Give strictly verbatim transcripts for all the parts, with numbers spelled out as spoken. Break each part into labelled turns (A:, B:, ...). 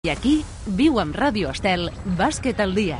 A: I aquí viu amb Ràdio Estel Bàsquet al dia.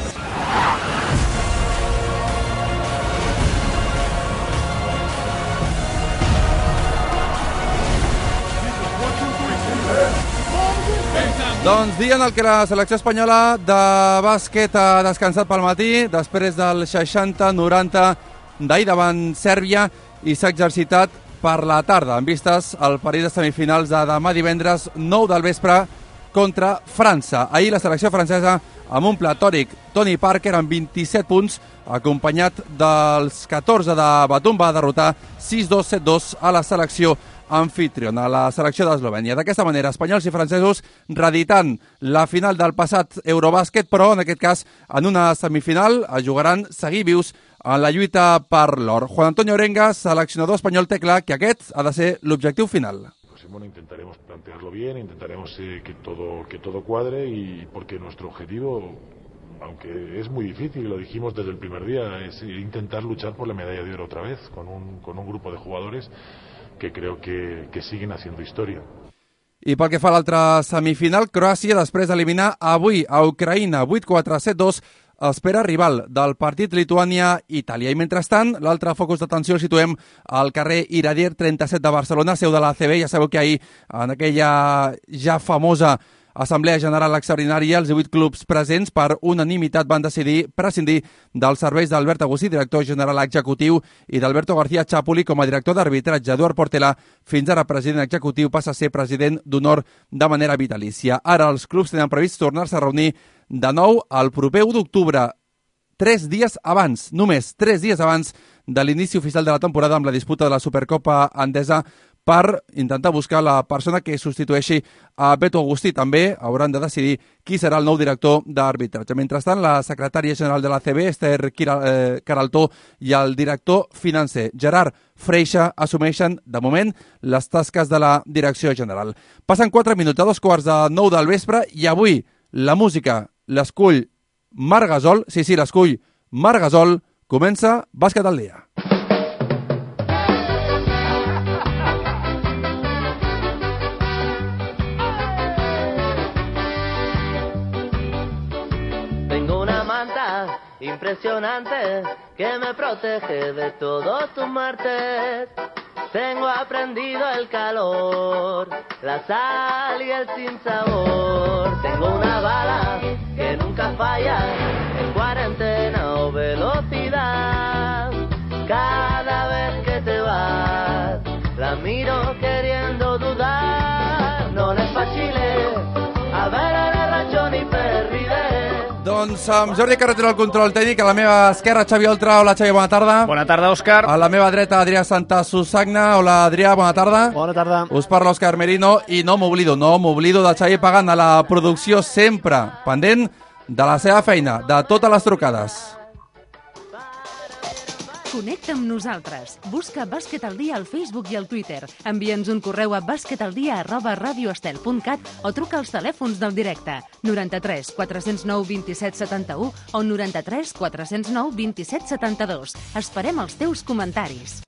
B: Doncs dia en el que la selecció espanyola de bàsquet ha descansat pel matí després del seixanta noranta d'ahir davant Sèrbia i s'ha exercitat per la tarda en vistes al partit de semifinals de demà divendres nou del vespre contra França. Ahir la selecció francesa amb un platòric Tony Parker amb vint-i-set punts, acompanyat dels catorze de Batum, va derrotar sis dos set dos a la selecció anfitriona, la selecció d'Eslovènia. D'aquesta manera, espanyols i francesos reeditant la final del passat Eurobàsquet, però en aquest cas en una semifinal es jugaran seguir vius en la lluita per l'or. Juan Antonio Orenga, seleccionador espanyol, té clar que aquest ha de ser l'objectiu final.
C: Bueno, intentaremos plantearlo bien, intentaremos eh, que todo que todo cuadre, y porque nuestro objetivo, aunque es muy difícil, lo dijimos desde el primer día, es intentar luchar por la medalla de oro otra vez con un, con un grupo de jugadores que creo que, que siguen haciendo historia.
B: I pel que fa a l'altra semifinal, Croàcia, després d'eliminar avui a Ucraïna vuit quatre set dos, espera rival del partit Lituània-Itàlia. I mentrestant, l'altre focus d'atenció el situem al carrer Iradier trenta-set de Barcelona, seu de l'A C B. Ja sabeu que ahir, en aquella ja famosa Assemblea General Extraordinària, els divuit clubs presents per unanimitat van decidir prescindir dels serveis d'Albert Agustí, director general executiu, i d'Alberto García Chapuli com a director d'arbitratge. Eduard Portela, fins ara president executiu, passa a ser president d'honor de manera vitalícia. Ara els clubs tenen previst tornar-se a reunir de nou el proper u d'octubre, tres dies abans, només tres dies abans de l'inici oficial de la temporada amb la disputa de la Supercopa Endesa, per intentar buscar la persona que substitueixi a Beto Agustí. També hauran de decidir qui serà el nou director d'arbitratge. Mentrestant, la secretària general de l'A C B, Esther Caraltó, i el director financer, Gerard Freixa, assumeixen, de moment, les tasques de la direcció general. Passen quatre minuts a dos quarts de nou del vespre i avui la música l'escull Marc Gasol, sí, sí, l'escull Marc Gasol. Comença Bàsquet al dia.
D: Impresionante, que me protege de todos tus martes. Tengo aprendido el calor, la sal y el sinsabor. Tengo una bala que nunca falla, en cuarentena o velocidad. Cada vez que te vas, la miro queriendo dudar. No es fácil a ver a la rancho ni perride.
B: Doncs amb Jordi Carretero al control tècnic, a la meva esquerra Xavi Oltra. Hola Xavi, bona tarda.
E: Bona tarda, Òscar.
B: A la meva dreta Adrià Santa Susagna. Hola Adrià, bona tarda.
F: Bona tarda.
B: Us parla Òscar Merino i no m'oblido, no m'oblido de Xavi Pagant a la producció, sempre pendent de la seva feina, de totes les trucades.
A: Connecta amb nosaltres. Busca Bàsquet al dia al Facebook i al Twitter. Envia'ns un correu a basquetaldia arroba radioestel punt cat o truca als telèfons del directe noranta-tres quatre zero nou vint-i-set setanta-u o noranta-tres quatre zero nou vint-i-set setanta-dos. Esperem els teus comentaris.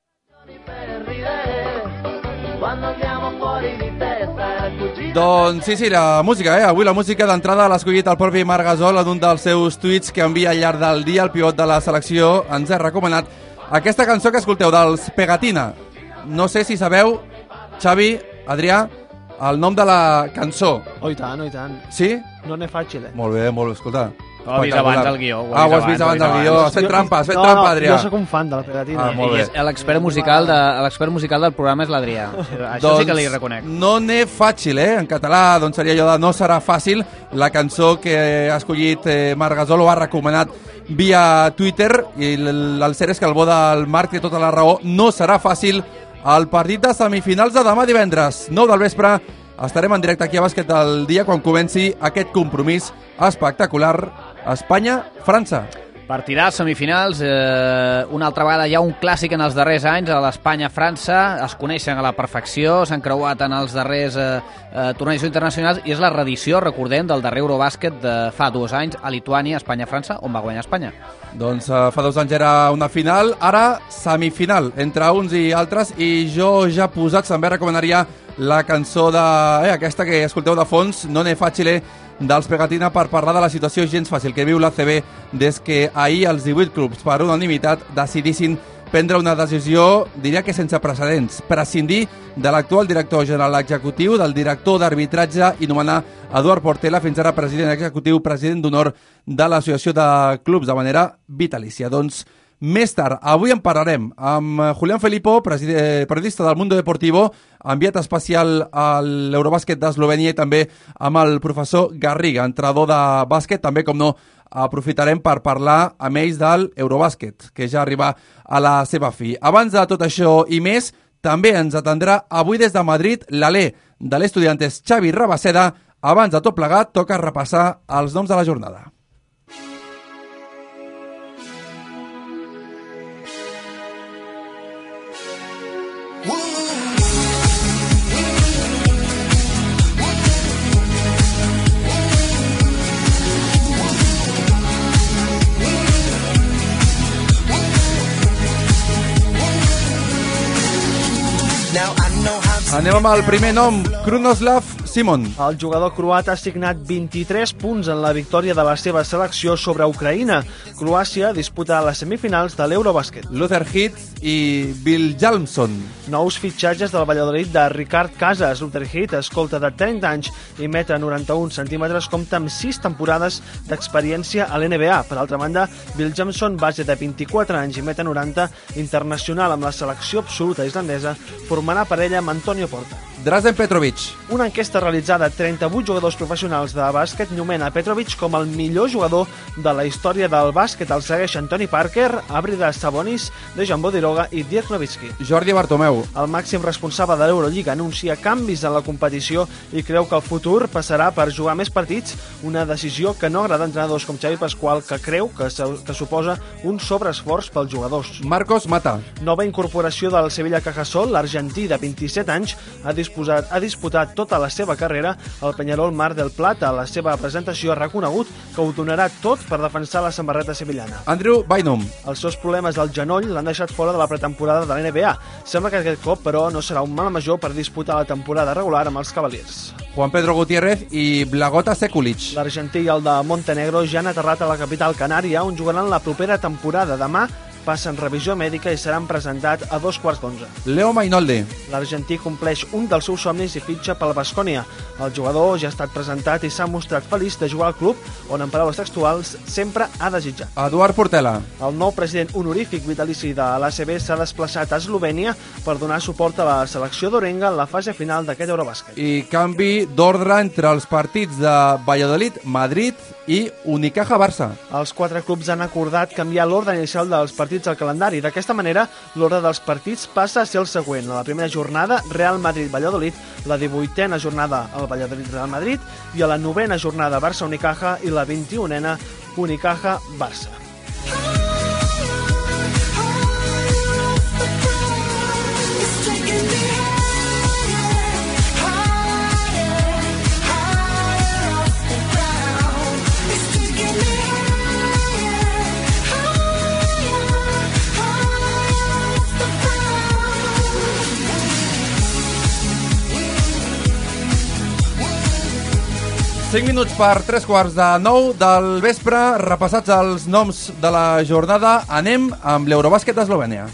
B: Doncs sí, sí, la música, eh? Avui la música d'entrada l'ha escollit el propi Marc Gasol en un dels seus tuits que envia al llarg del dia. El pivot de la selecció ens ha recomanat aquesta cançó que escolteu dels Pegatina. No sé si sabeu, Xavi, Adrià, el nom de la cançó.
F: Oh, i tant, oh, i tant.
B: Sí?
F: No n'és fàcil, eh?
B: Molt bé, molt bé, escolta.
E: Ho has vist abans el guió.
B: Ah, ho has vist abans el guió. Has fet trampa, has fet trampa, Adrià.
F: Jo soc un fan de la Pegatina.
B: Ah, molt bé.
E: L'expert musical, de, l'expert musical del programa és l'Adrià. Això
B: doncs
E: sí que li reconec.
B: No n'és fàcil, eh? En català doncs seria allò de no serà fàcil. La cançó que ha escollit eh, Marc Gasol ho ha recomanat via Twitter i el cert és que el bo del Marc té tota la raó. No serà fàcil el partit de semifinals de demà divendres, nou del vespre. Estarem en directe aquí a Bàsquet al dia quan comenci aquest compromís espectacular Espanya-França.
E: Partidars, semifinals, eh, una altra vegada hi ha un clàssic en els darrers anys, a l'Espanya-França, es coneixen a la perfecció, s'han creuat en els darrers eh, eh, tornejos internacionals i és la reedició, recordem, del darrer Eurobàsquet de fa dos anys a Lituània, Espanya-França, on va guanyar Espanya.
B: Doncs eh, fa dos anys era una final, ara semifinal entre uns i altres, i jo ja posat també recomanaria la cançó de, eh, aquesta que escolteu de fons, Non è facile, dels Pegatina, per parlar de la situació gens fàcil que viu l'A C B des que ahir els divuit clubs per unanimitat decidissin prendre una decisió, diria que sense precedents, prescindir de l'actual director general executiu, del director d'arbitratge i nomenar Eduard Portela, fins ara president executiu, president d'honor de l'Associació de Clubs de manera vitalícia. Doncs més tard, avui en parlarem amb Julián Filippo, periodista del Mundo Deportivo, enviat especial a l'Eurobàsquet d'Eslovènia, i també amb el professor Garriga, entrenador de bàsquet. També, com no, aprofitarem per parlar amb ells del Eurobàsquet, que ja arriba a la seva fi. Abans de tot això i més, també ens atendrà avui des de Madrid l'Alè de l'Estudiantes, Xavi Rabaseda. Abans de tot plegat, toca repassar els noms de la jornada. Anem amb el primer nom, Krunoslav Simon.
F: El jugador croat ha signat vint-i-tres punts en la victòria de la seva selecció sobre Ucraïna. Croàcia disputa les semifinals de l'Eurobàsquet.
B: Luther Heath i Bill Jalmson.
F: Nous fitxatges del Valladolid de Ricard Casas. Luther Heath, escolta de trenta anys i metre noranta-un centímetres, compta amb sis temporades d'experiència a l'N B A. Per altra banda, Bill Jalmson, base de vint-i-quatre anys i metre noranta, internacional amb la selecció absoluta islandesa, formarà parella amb Antonio Porta.
B: Drazen Petrovic.
F: Una enquesta realitzada a trenta-vuit jugadors professionals de bàsquet nomena Petrovic com el millor jugador de la història del bàsquet. El segueixen Tony Parker, Abrida Sabonis, Dejan Bodiroga i Dirk Nowitzki.
B: Jordi Bartomeu.
F: El màxim responsable de l'Eurolliga anuncia canvis en la competició i creu que el futur passarà per jugar més partits, una decisió que no agrada a entrenadors com Xavi Pasqual, que creu que, que suposa un sobreesforç pels jugadors.
B: Marcos Mata.
F: Nova incorporació del Sevilla Cajasol, l'argentí de vint-i-set anys, ha disputat Posat, ha disputat tota la seva carrera al Peñarol Mar del Plata. A la seva presentació ha reconegut que ho donarà tot per defensar la samarreta sevillana.
B: Andrew Bynum.
F: Els seus problemes al genoll l'han deixat fora de la pretemporada de l'N B A. Sembla que aquest cop, però, no serà un mal major per disputar la temporada regular amb els Cavaliers.
B: Juan Pedro Gutiérrez i Blagota Sekulic.
F: L'argentí i el de Montenegro ja han aterrat a la capital canària, on jugaran la propera temporada. Demà passen revisió mèdica i seran presentats a dos quarts d'onze.
B: Leo Mainoldi.
F: L'argentí compleix un dels seus somnis i fitxa pel Baskonia. El jugador ja ha estat presentat i s'ha mostrat feliç de jugar al club, on, en paraules textuals, sempre ha desitjat.
B: Eduard Portela.
F: El nou president honorífic vitalici de l'A C B s'ha desplaçat a Eslovènia per donar suport a la selecció d'Orenga en la fase final d'aquest Eurobàsquet.
B: I canvi d'ordre entre els partits de Valladolid, Madrid i Unicaja Barça.
F: Els quatre clubs han acordat canviar l'ordre inicial dels partits al calendari. D'aquesta manera, l'ordre dels partits passa a ser el següent. A la primera jornada, Real Madrid-Valladolid, la divuitena jornada, el Valladolid-Real Madrid, i a la novena jornada, Barça-Unicaja, i la vint-i-unena, Unicaja-Barça.
B: cinc minuts per tres quarts de nou del vespre, repassats els noms de la jornada, anem amb l'Eurobàsquet d'Eslovènia.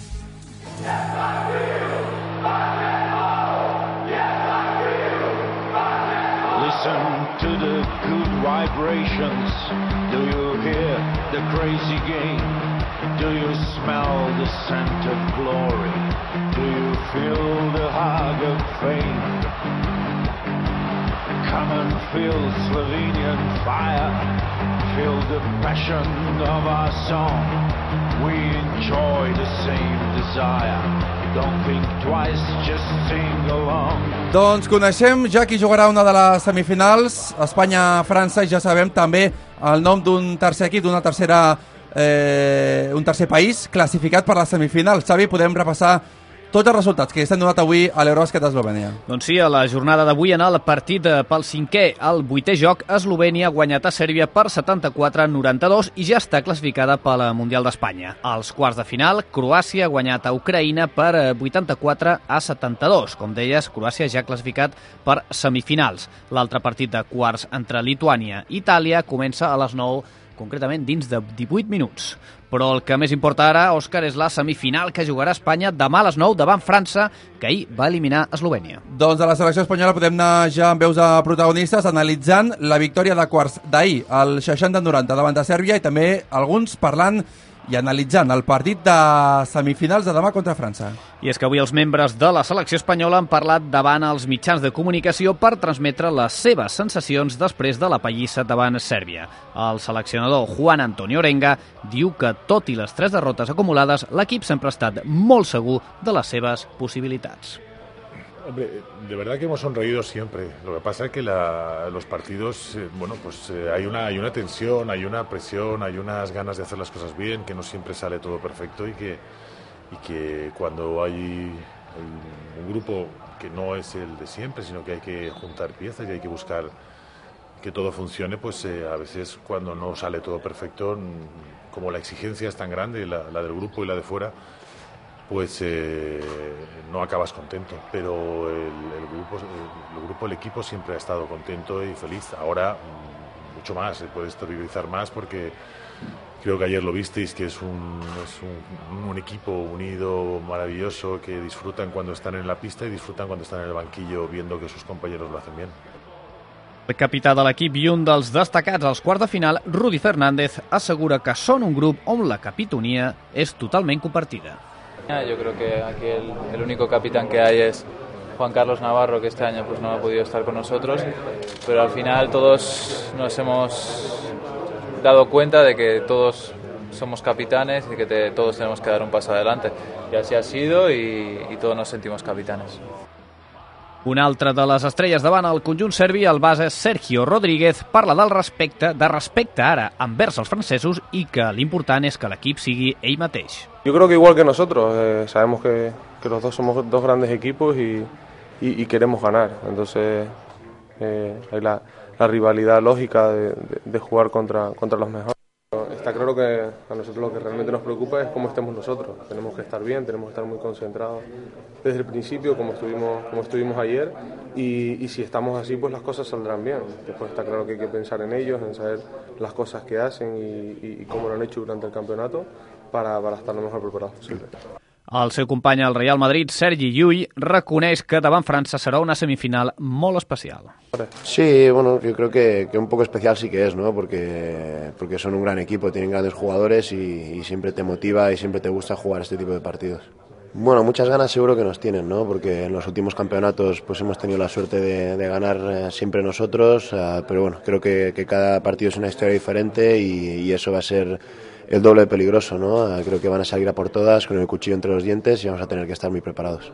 G: Listen to the good vibrations. Do you hear the crazy game? Do you smell the scent of glory? Do you feel the hug of fame? Come and feel Slovenian fire. Feel the passion of our song. We enjoy the same desire. Don't think twice, just sing along.
B: Doncs coneixem ja qui jugarà una de les semifinals, Espanya-França, i ja sabem també el nom d'un tercer equip, d'una tercera eh, un tercer país classificat per la semifinal. Xavi, podem repassar tots els resultats que s'han donat avui a l'Eurobàsquet d'Eslovènia.
E: Doncs sí, a la jornada d'avui en el partit pel cinquè al vuitè joc, Eslovènia ha guanyat a Sèrbia per setanta-quatre a noranta-dos i ja està classificada per la Mundial d'Espanya. Als quarts de final, Croàcia ha guanyat a Ucraïna per vuitanta-quatre a setanta-dos. Com deies, Croàcia ja ha classificat per semifinals. L'altre partit de quarts entre Lituània i Itàlia comença a les nou, concretament dins de divuit minuts. Però el que més importa ara, Òscar, és la semifinal que jugarà Espanya demà a les nou davant França, que ahir va eliminar Eslovènia.
B: Doncs a la selecció espanyola podem anar ja amb veus a protagonistes analitzant la victòria de quarts d'ahir, el seixanta noranta davant de Sèrbia, i també alguns parlant i analitzant el partit de semifinals de demà contra França.
E: I és que avui els membres de la selecció espanyola han parlat davant els mitjans de comunicació per transmetre les seves sensacions després de la pallissa davant Sèrbia. El seleccionador Juan Antonio Orenga diu que, tot i les tres derrotes acumulades, l'equip sempre ha estat molt segur de les seves possibilitats.
C: Hombre, de verdad que hemos sonreído siempre. Lo que pasa es que la, los partidos, eh, bueno, pues eh, hay una hay una tensión, hay una presión, hay unas ganas de hacer las cosas bien, que no siempre sale todo perfecto y que y que cuando hay, hay un grupo que no es el de siempre, sino que hay que juntar piezas y hay que buscar que todo funcione, pues eh, a veces cuando no sale todo perfecto, como la exigencia es tan grande, la, la del grupo y la de fuera, pues eh, no acabas contento, pero el, el, grupo, el, el grupo, el equipo siempre ha estado contento y feliz. Ahora mucho más, se puede exteriorizar más porque creo que ayer lo visteis, que es un, es un, un equipo unido, maravilloso, que disfrutan cuando están en la pista y disfrutan cuando están en el banquillo viendo que sus compañeros lo hacen bien.
E: El capità de l'equip i un dels destacats als quarts de final, Rudy Fernández, assegura que són un grup on la capitonia és totalment compartida.
H: Yo creo que aquí el, el único capitán que hay es Juan Carlos Navarro, que este año pues no ha podido estar con nosotros, pero al final todos nos hemos dado cuenta de que todos somos capitanes y que te, todos tenemos que dar un paso adelante. Y así ha sido y, y todos nos sentimos capitanes.
E: Una altra de les estrelles davant el conjunt serbi, el base Sergio Rodríguez, parla del respecte, de respecte ara envers els francesos i que l'important és que l'equip sigui ell mateix.
I: Yo creo que igual que nosotros, eh, sabemos que, que los dos somos dos grandes equipos y, y, y queremos ganar. Entonces eh, hay la, la rivalidad lógica de, de, de jugar contra, contra los mejores. Está claro que a nosotros lo que realmente nos preocupa es cómo estemos nosotros. Tenemos que estar bien, tenemos que estar muy concentrados desde el principio, como estuvimos, como estuvimos ayer, y, y si estamos así, pues las cosas saldrán bien. Después está claro que hay que pensar en ellos, en saber las cosas que hacen y, y, y cómo lo han hecho durante el campeonato para, para estar lo mejor preparados posible.
E: El seu company al Real Madrid, Sergi Llull, reconeix que davant França serà una semifinal molt especial.
J: Sí, bueno, yo creo que, que un poco especial sí que es, ¿no? Porque, porque son un gran equipo, tienen grandes jugadores y, y siempre te motiva y siempre te gusta jugar este tipo de partidos. Bueno, muchas ganas seguro que nos tienen, ¿no? Porque en los últimos campeonatos pues hemos tenido la suerte de, de ganar eh, siempre nosotros, uh, pero bueno, creo que, que cada partido es una historia diferente y, y eso va a ser el doble de peligroso, ¿no? Uh, creo que van a salir a por todas con el cuchillo entre los dientes y vamos a tener que estar muy preparados.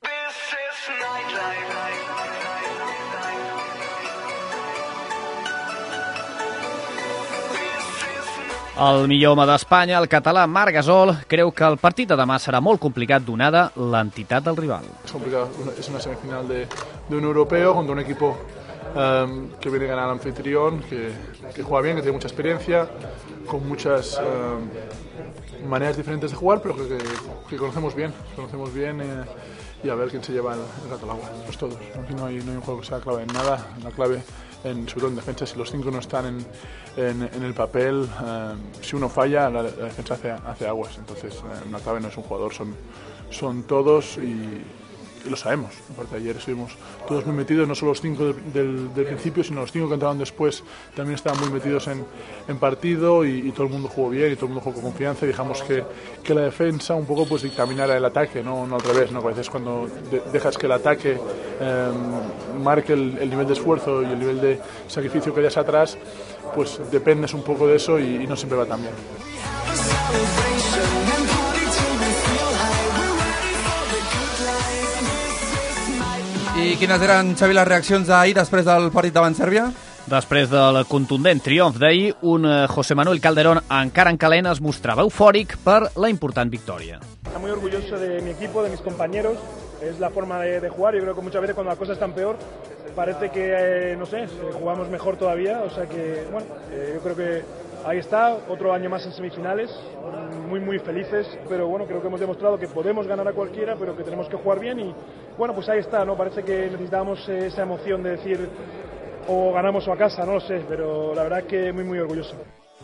E: El millor home d'Espanya, el català Marc Gasol, creu que el partit de demà serà molt complicat donada l'entitat del rival.
K: Es complicado, es una semifinal de, de un europeo contra un equipo um, que viene a ganar al anfitrión, que, que juega bien, que tiene mucha experiencia, con muchas um, maneras diferentes de jugar, pero que, que, que conocemos bien, conocemos bien eh, y a ver quién se lleva el, el gato al agua. Pues todos, aquí no hay, no hay un juego que sea clave en nada, la clave en, sobre todo en defensa, si los cinco no están en, en, en el papel, eh, si uno falla, la, la defensa hace, hace aguas. Entonces, eh, una clave no es un jugador, son, son todos y, y lo sabemos. Aparte, ayer estuvimos todos muy metidos, no solo los cinco del, del, del principio, sino los cinco que entraron después también estaban muy metidos en, en partido y, y todo el mundo jugó bien y todo el mundo jugó con confianza y dejamos que, que la defensa un poco pues dictaminara el ataque, no, no al revés, ¿no? A veces cuando de, dejas que el ataque eh, marque el, el nivel de esfuerzo y el nivel de sacrificio que hayas atrás, pues dependes un poco de eso y, y no siempre va tan bien.
B: I quines eren, Xavi, les reaccions d'ahir després del partit davant Sèrbia?
E: Després del contundent triomf d'ahir, un José Manuel Calderón encara en calent es mostrava eufòric per la important victòria.
L: Estoy muy orgulloso de mi equipo, de mis compañeros. Es la forma de, de jugar. Yo creo que muchas veces cuando las cosas están peor parece que, eh, no sé, jugamos mejor todavía. O sea que, bueno, eh, yo creo que ahí está, otro año más en semifinales, muy muy felices, pero bueno, creo que hemos demostrado que podemos ganar a cualquiera, pero que tenemos que jugar bien y bueno, pues ahí está, ¿no? Parece que necesitábamos eh, esa emoción de decir o ganamos o a casa, no lo sé, pero la verdad es que muy muy orgulloso.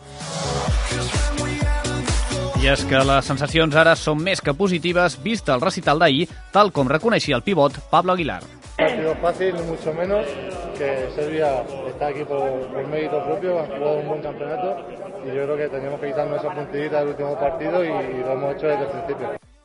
E: I és que les sensacions ara són més que positives, vist el recital d'ahir, tal com reconeixia el pivot Pablo Aguilar.
M: No ha sido fácil, ni mucho menos, que Serbia está aquí por, por mérito propio, ha jugado un buen campeonato y yo creo que teníamos que quitarnos esa puntillita del último partido y, y lo hemos hecho desde el principio.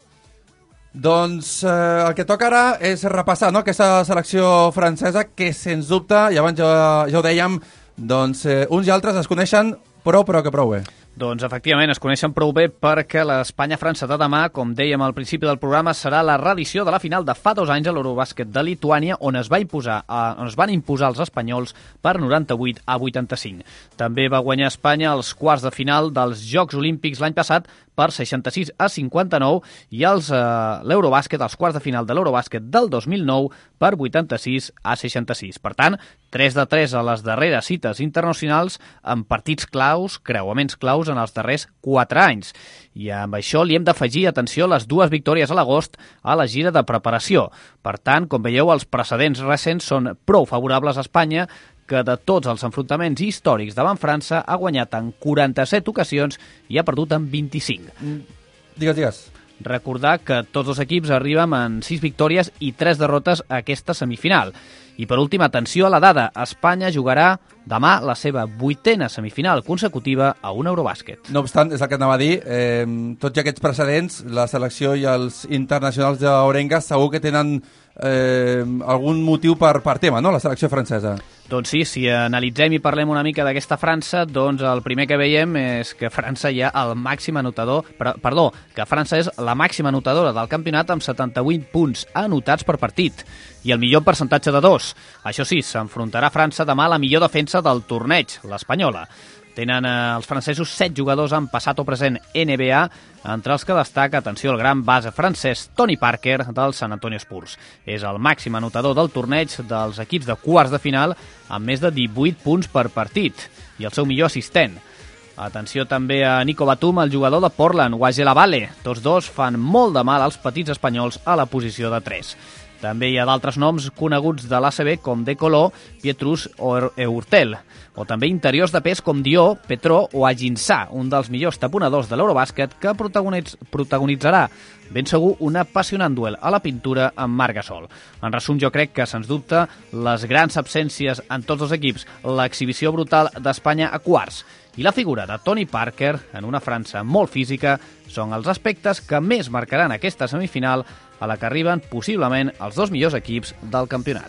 B: Doncs eh, el que toca ara és repassar, no?, aquesta selecció francesa que, sens dubte, i abans ja, ja ho dèiem, doncs eh, uns i altres es coneixen prou, però que prou bé.
E: Doncs efectivament es coneixen prou bé perquè l'Espanya-França de demà, com dèiem al principi del programa, serà la reedició de la final de fa dos anys a l'Eurobàsquet de Lituània, on es va imposar, on es van imposar els espanyols per noranta-vuit a vuitanta-cinc. També va guanyar Espanya els quarts de final dels Jocs Olímpics l'any passat per seixanta-sis a cinquanta-nou i els, eh, l'Eurobàsquet, els quarts de final de l'Eurobàsquet del dos mil nou per vuitanta-sis a seixanta-sis. Per tant, tres de tres a les darreres cites internacionals amb partits claus, creuaments claus en els darrers quatre anys. I amb això li hem d'afegir, atenció, les dues victòries a l'agost a la gira de preparació. Per tant, com veieu, els precedents recents són prou favorables a Espanya, que de tots els enfrontaments històrics davant França ha guanyat en quaranta-set ocasions i ha perdut en vint-i-cinc.
B: Digues, digues.
E: Recordar que tots els equips arriben amb sis victòries i tres derrotes a aquesta semifinal. I per últim, atenció a la dada, Espanya jugarà demà la seva vuitena semifinal consecutiva a un Eurobàsquet.
B: No obstant, és el que anava a dir, eh, tots aquests precedents, la selecció i els internacionals d'Orenga segur que tenen eh, algun motiu per, per tema, no?, la selecció francesa.
E: Doncs sí, si analitzem i parlem una mica d'aquesta França, doncs el primer que veiem és que França hi ha el màxim anotador, per, perdó, que França és la màxima anotadora del campionat amb setanta-vuit punts anotats per partit i el millor percentatge de dos. Això sí, s'enfrontarà França demà a la millor defensa del torneig, l'espanyola. Tenen eh, els francesos set jugadors en passat o present N B A, entre els que destaca, atenció, el gran base francès Tony Parker del San Antonio Spurs. És el màxim anotador del torneig dels equips de quarts de final amb més de divuit punts per partit i el seu millor assistent. Atenció també a Nico Batum, el jugador de Portland, Wajela Vale. Tots dos fan molt de mal als petits espanyols a la posició de tres. També hi ha d'altres noms coneguts de l'A C B com De Coló, Pietrus o Eurtel, o també interiors de pes com Dió, Petró o Aginsà, un dels millors taponadors de l'Eurobàsquet que protagonitz protagonitzarà ben segur un apassionant duel a la pintura amb Marc Gasol. En resum, jo crec que, sens dubte, les grans absències en tots els equips, l'exhibició brutal d'Espanya a quarts i la figura de Tony Parker en una França molt física són els aspectes que més marcaran aquesta semifinal a la que arriben possiblement els dos millors equips del campionat.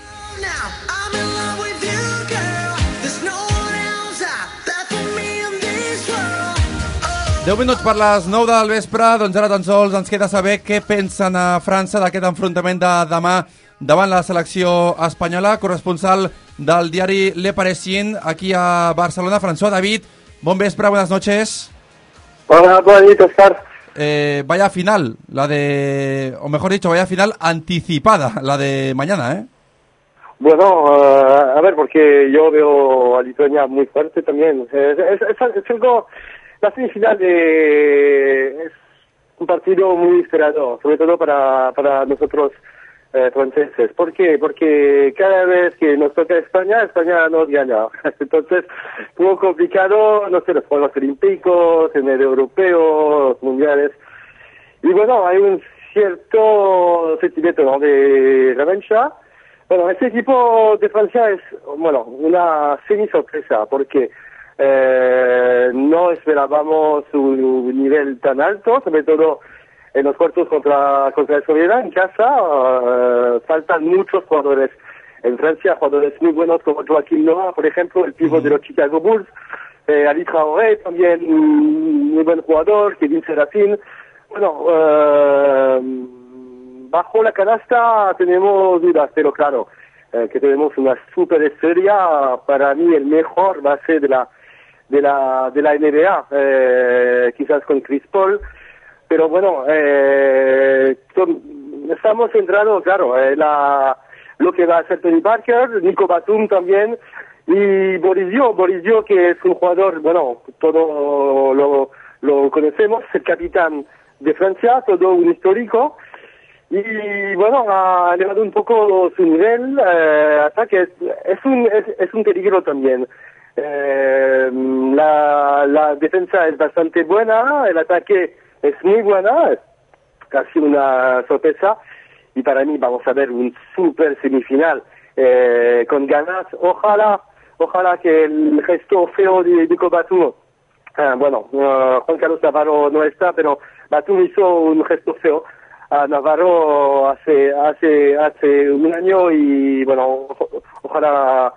B: deu minuts per les nou del vespre, doncs ara tan sols ens queda saber què pensen a França d'aquest enfrontament de demà davant la selecció espanyola. Corresponsal del diari Le Parisien aquí a Barcelona, François David. Bon vespre, buenas noches.
N: Hola, buenas noches, Oscar.
B: Eh, vaya final, la de, o mejor dicho, vaya final anticipada, la de mañana, ¿eh?
N: Bueno, uh, a ver, porque yo veo a Lituania muy fuerte también. Es, es, es, es algo, la semifinal de, es un partido muy esperado, sobre todo para, para nosotros eh, franceses. ¿Por qué? Porque cada vez que nos toca España, España nos gana. Entonces, muy complicado, no sé, los Juegos Olímpicos, en el europeo, los mundiales. Y bueno, hay un cierto sentimiento, ¿no?, de revancha. Bueno, este equipo de Francia es, bueno, una semi-sorpresa, porque eh, no esperábamos un nivel tan alto, sobre todo en los cuartos contra, contra Eslovenia en casa. Uh, faltan muchos jugadores en Francia, jugadores muy buenos como Joaquim Noah, por ejemplo, el pívot de los Chicago Bulls, eh, Ali Traoré, también un muy buen jugador, Kevin Serafin. Bueno, uh, bajo la canasta tenemos dudas, pero claro, eh, que tenemos una super estrella. Para mí el mejor base de la de la de la N B A, eh, quizás con Chris Paul, pero bueno, eh, son, estamos centrados, claro, en la, lo que va a hacer Tony Parker, Nico Batum también, y Boris Dio, Boris Dio, que es un jugador, bueno, todo lo, lo conocemos, el capitán de Francia, todo un histórico, y bueno, ha elevado un poco su nivel, eh, hasta que es, es un es, es un peligro también. Eh, la, la defensa es bastante buena, el ataque es muy buena, es casi una sorpresa, y para mí vamos a ver un super semifinal eh, con ganas. Ojalá, ojalá que el gesto feo de Nico Batum, eh, bueno, uh, Juan Carlos Navarro no está, pero Batum hizo un gesto feo a Navarro hace hace hace un año, y bueno, o, ojalá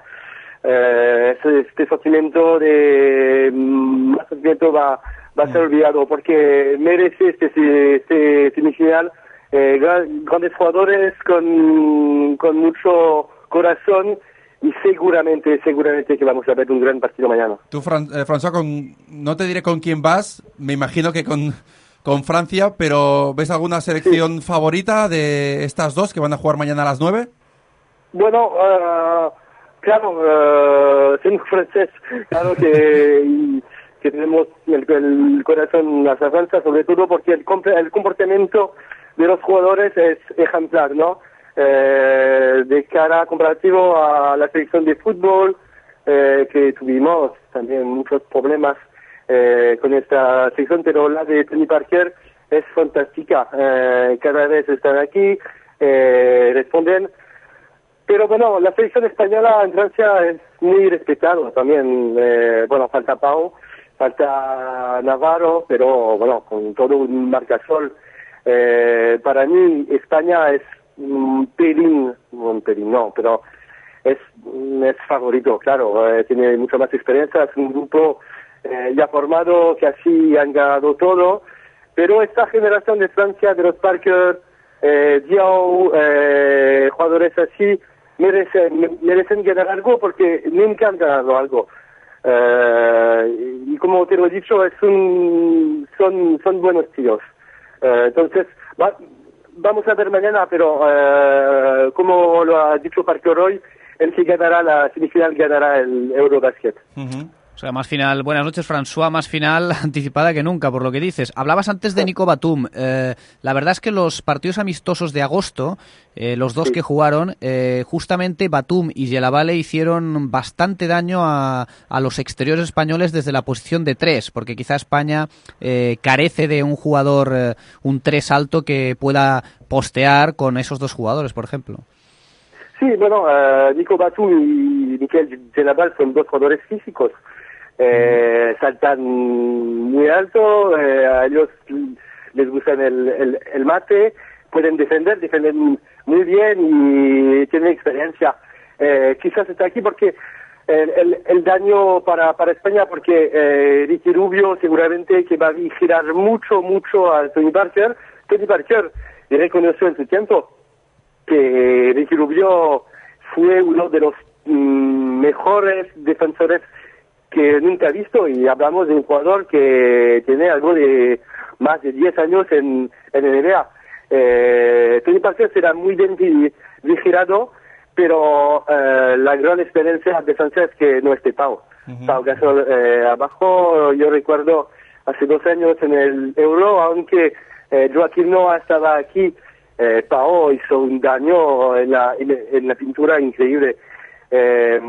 N: eh, este, este sentimiento de más sentimiento va va a ser olvidado, porque merece este, este semifinal, eh, gran, grandes jugadores con con mucho corazón, y seguramente seguramente que vamos a ver un gran partido mañana.
B: Tú, Fran, eh, François, con, no te diré con quién vas, me imagino que con con Francia, pero ¿ves alguna selección sí. favorita de estas dos que van a jugar mañana a las nueve?
N: Bueno, uh, claro, uh, siendo francés, claro que, y, que tenemos el, el corazón hacia Francia, sobre todo porque el, el comportamiento de los jugadores es ejemplar, ¿no? Eh, de cara comparativo a la selección de fútbol, eh, que tuvimos también muchos problemas Eh, con esta sección, pero la de Tony Parker es fantástica. Eh, cada vez están aquí, eh, responden. Pero bueno, la selección española en Francia es muy respetada también. Eh, bueno, falta Pau, falta Navarro, pero bueno, con todo un marcasol. Eh, para mí, España es un pelín, un pelín no, pero es, es favorito, claro. Eh, tiene mucha más experiencia, es un grupo Eh, ya formado, que así han ganado todo, pero esta generación de Francia, de los Parker, eh, Diao, eh, jugadores así, merecen, merecen ganar algo, porque nunca han ganado algo. Eh, y como te lo he dicho, es un, son, son buenos tíos. Eh, entonces, va, vamos a ver mañana, pero eh, como lo ha dicho Parker hoy, el que ganará la semifinal ganará el Eurobasket.
E: Uh-huh. O sea, más final. Buenas noches, François. Más final anticipada que nunca, por lo que dices. Hablabas antes de Nico Batum. Eh, la verdad es que los partidos amistosos de agosto, eh, los dos sí. que jugaron, eh, justamente Batum y Gelabale hicieron bastante daño a, a los exteriores españoles desde la posición de tres, porque quizá España eh, carece de un jugador, eh, un tres alto que pueda postear con esos dos jugadores, por ejemplo.
N: Sí, bueno, uh, Nico Batum y Mikel Gelabale son dos jugadores físicos. Eh, saltan muy alto, eh, a ellos les gustan el, el, el mate, pueden defender, defienden muy bien y tienen experiencia. Eh, quizás está aquí porque el, el, el daño para, para España, porque eh, Ricky Rubio seguramente que va a vigilar mucho, mucho a Tony Parker. Tony Parker reconoció en su tiempo que Ricky Rubio fue uno de los mm, mejores defensores que nunca he visto, y hablamos de un jugador que tiene algo de más de diez años en, en N B A. Eh, Tony Parker será muy bien vigilado, pero eh, la gran experiencia de Francia es que no esté Pau. Uh-huh. Pau Gasol eh, abajo. Yo recuerdo hace dos años en el Euro, aunque eh, Joaquín Noah estaba aquí, eh, Pau hizo un daño en la, en, en la pintura increíble. Eh,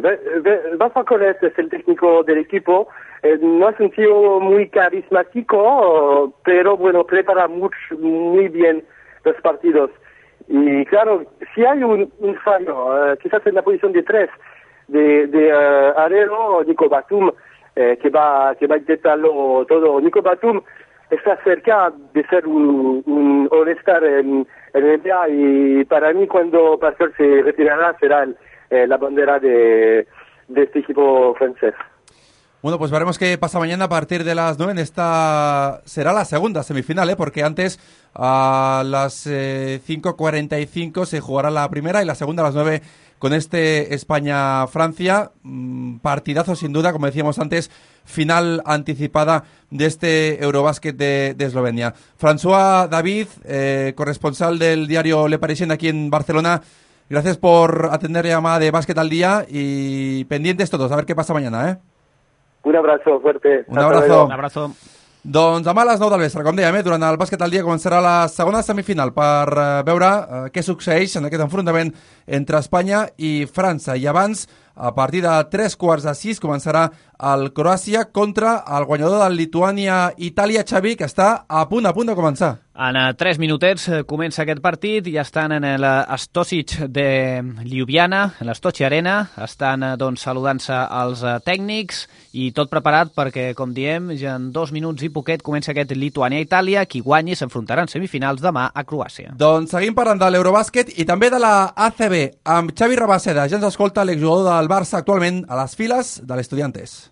N: Rafa Colet es el técnico del equipo, eh, no es un tío muy carismático, pero bueno, prepara mucho, muy bien los partidos. Y claro, si hay un, un fallo, eh, quizás en la posición de tres de, de uh, Arero, Nico Batum, eh, que va que va a intentarlo todo. Nico Batum está cerca de ser un, un All-Star en, en N B A, y para mí cuando Parker se retirará será el Eh, la bandera de, de este equipo francés.
B: Bueno, pues veremos qué pasa mañana a partir de las nueve en esta... Será la segunda semifinal, ¿eh? Porque antes a las eh, cinco cuarenta y cinco se jugará la primera y la segunda a las nueve con este España-Francia. Mm, partidazo sin duda, como decíamos antes, final anticipada de este Eurobásquet de, de Eslovenia. François David, eh, corresponsal del diario Le Parisien aquí en Barcelona, gracias por atender la llamada de Básquet al Día y pendientes todos, a ver qué pasa mañana, ¿eh?
N: Un abrazo fuerte.
B: Un abrazo.
E: Un abrazo.
B: Doncs demà a les nou del vespre, com dèiem, eh, durant el Bàsquet al Dia començarà la segona semifinal per eh, veure eh, què succeeix en aquest enfrontament entre Espanya i França. I abans, a partir de tres quarts de sis, començarà el Croàcia contra el guanyador del Lituània-Itàlia, Xavi, que està a punt, a punt de començar.
E: En tres minutets comença aquest partit, ja estan en l'Stosic de Ljubljana, en l'Stochi Arena, estan doncs, saludant-se els tècnics i tot preparat perquè, com diem, ja en dos minuts i poquet comença aquest Lituània-Itàlia, qui guanyi s'enfrontarà en semifinals demà a Croàcia.
B: Doncs seguim parlant de l'Eurobàsquet i també de la A C B, amb Xavi Rabaseda. Ja ens escolta l'exjugador del Barça actualment a les files de l'Estudiantes.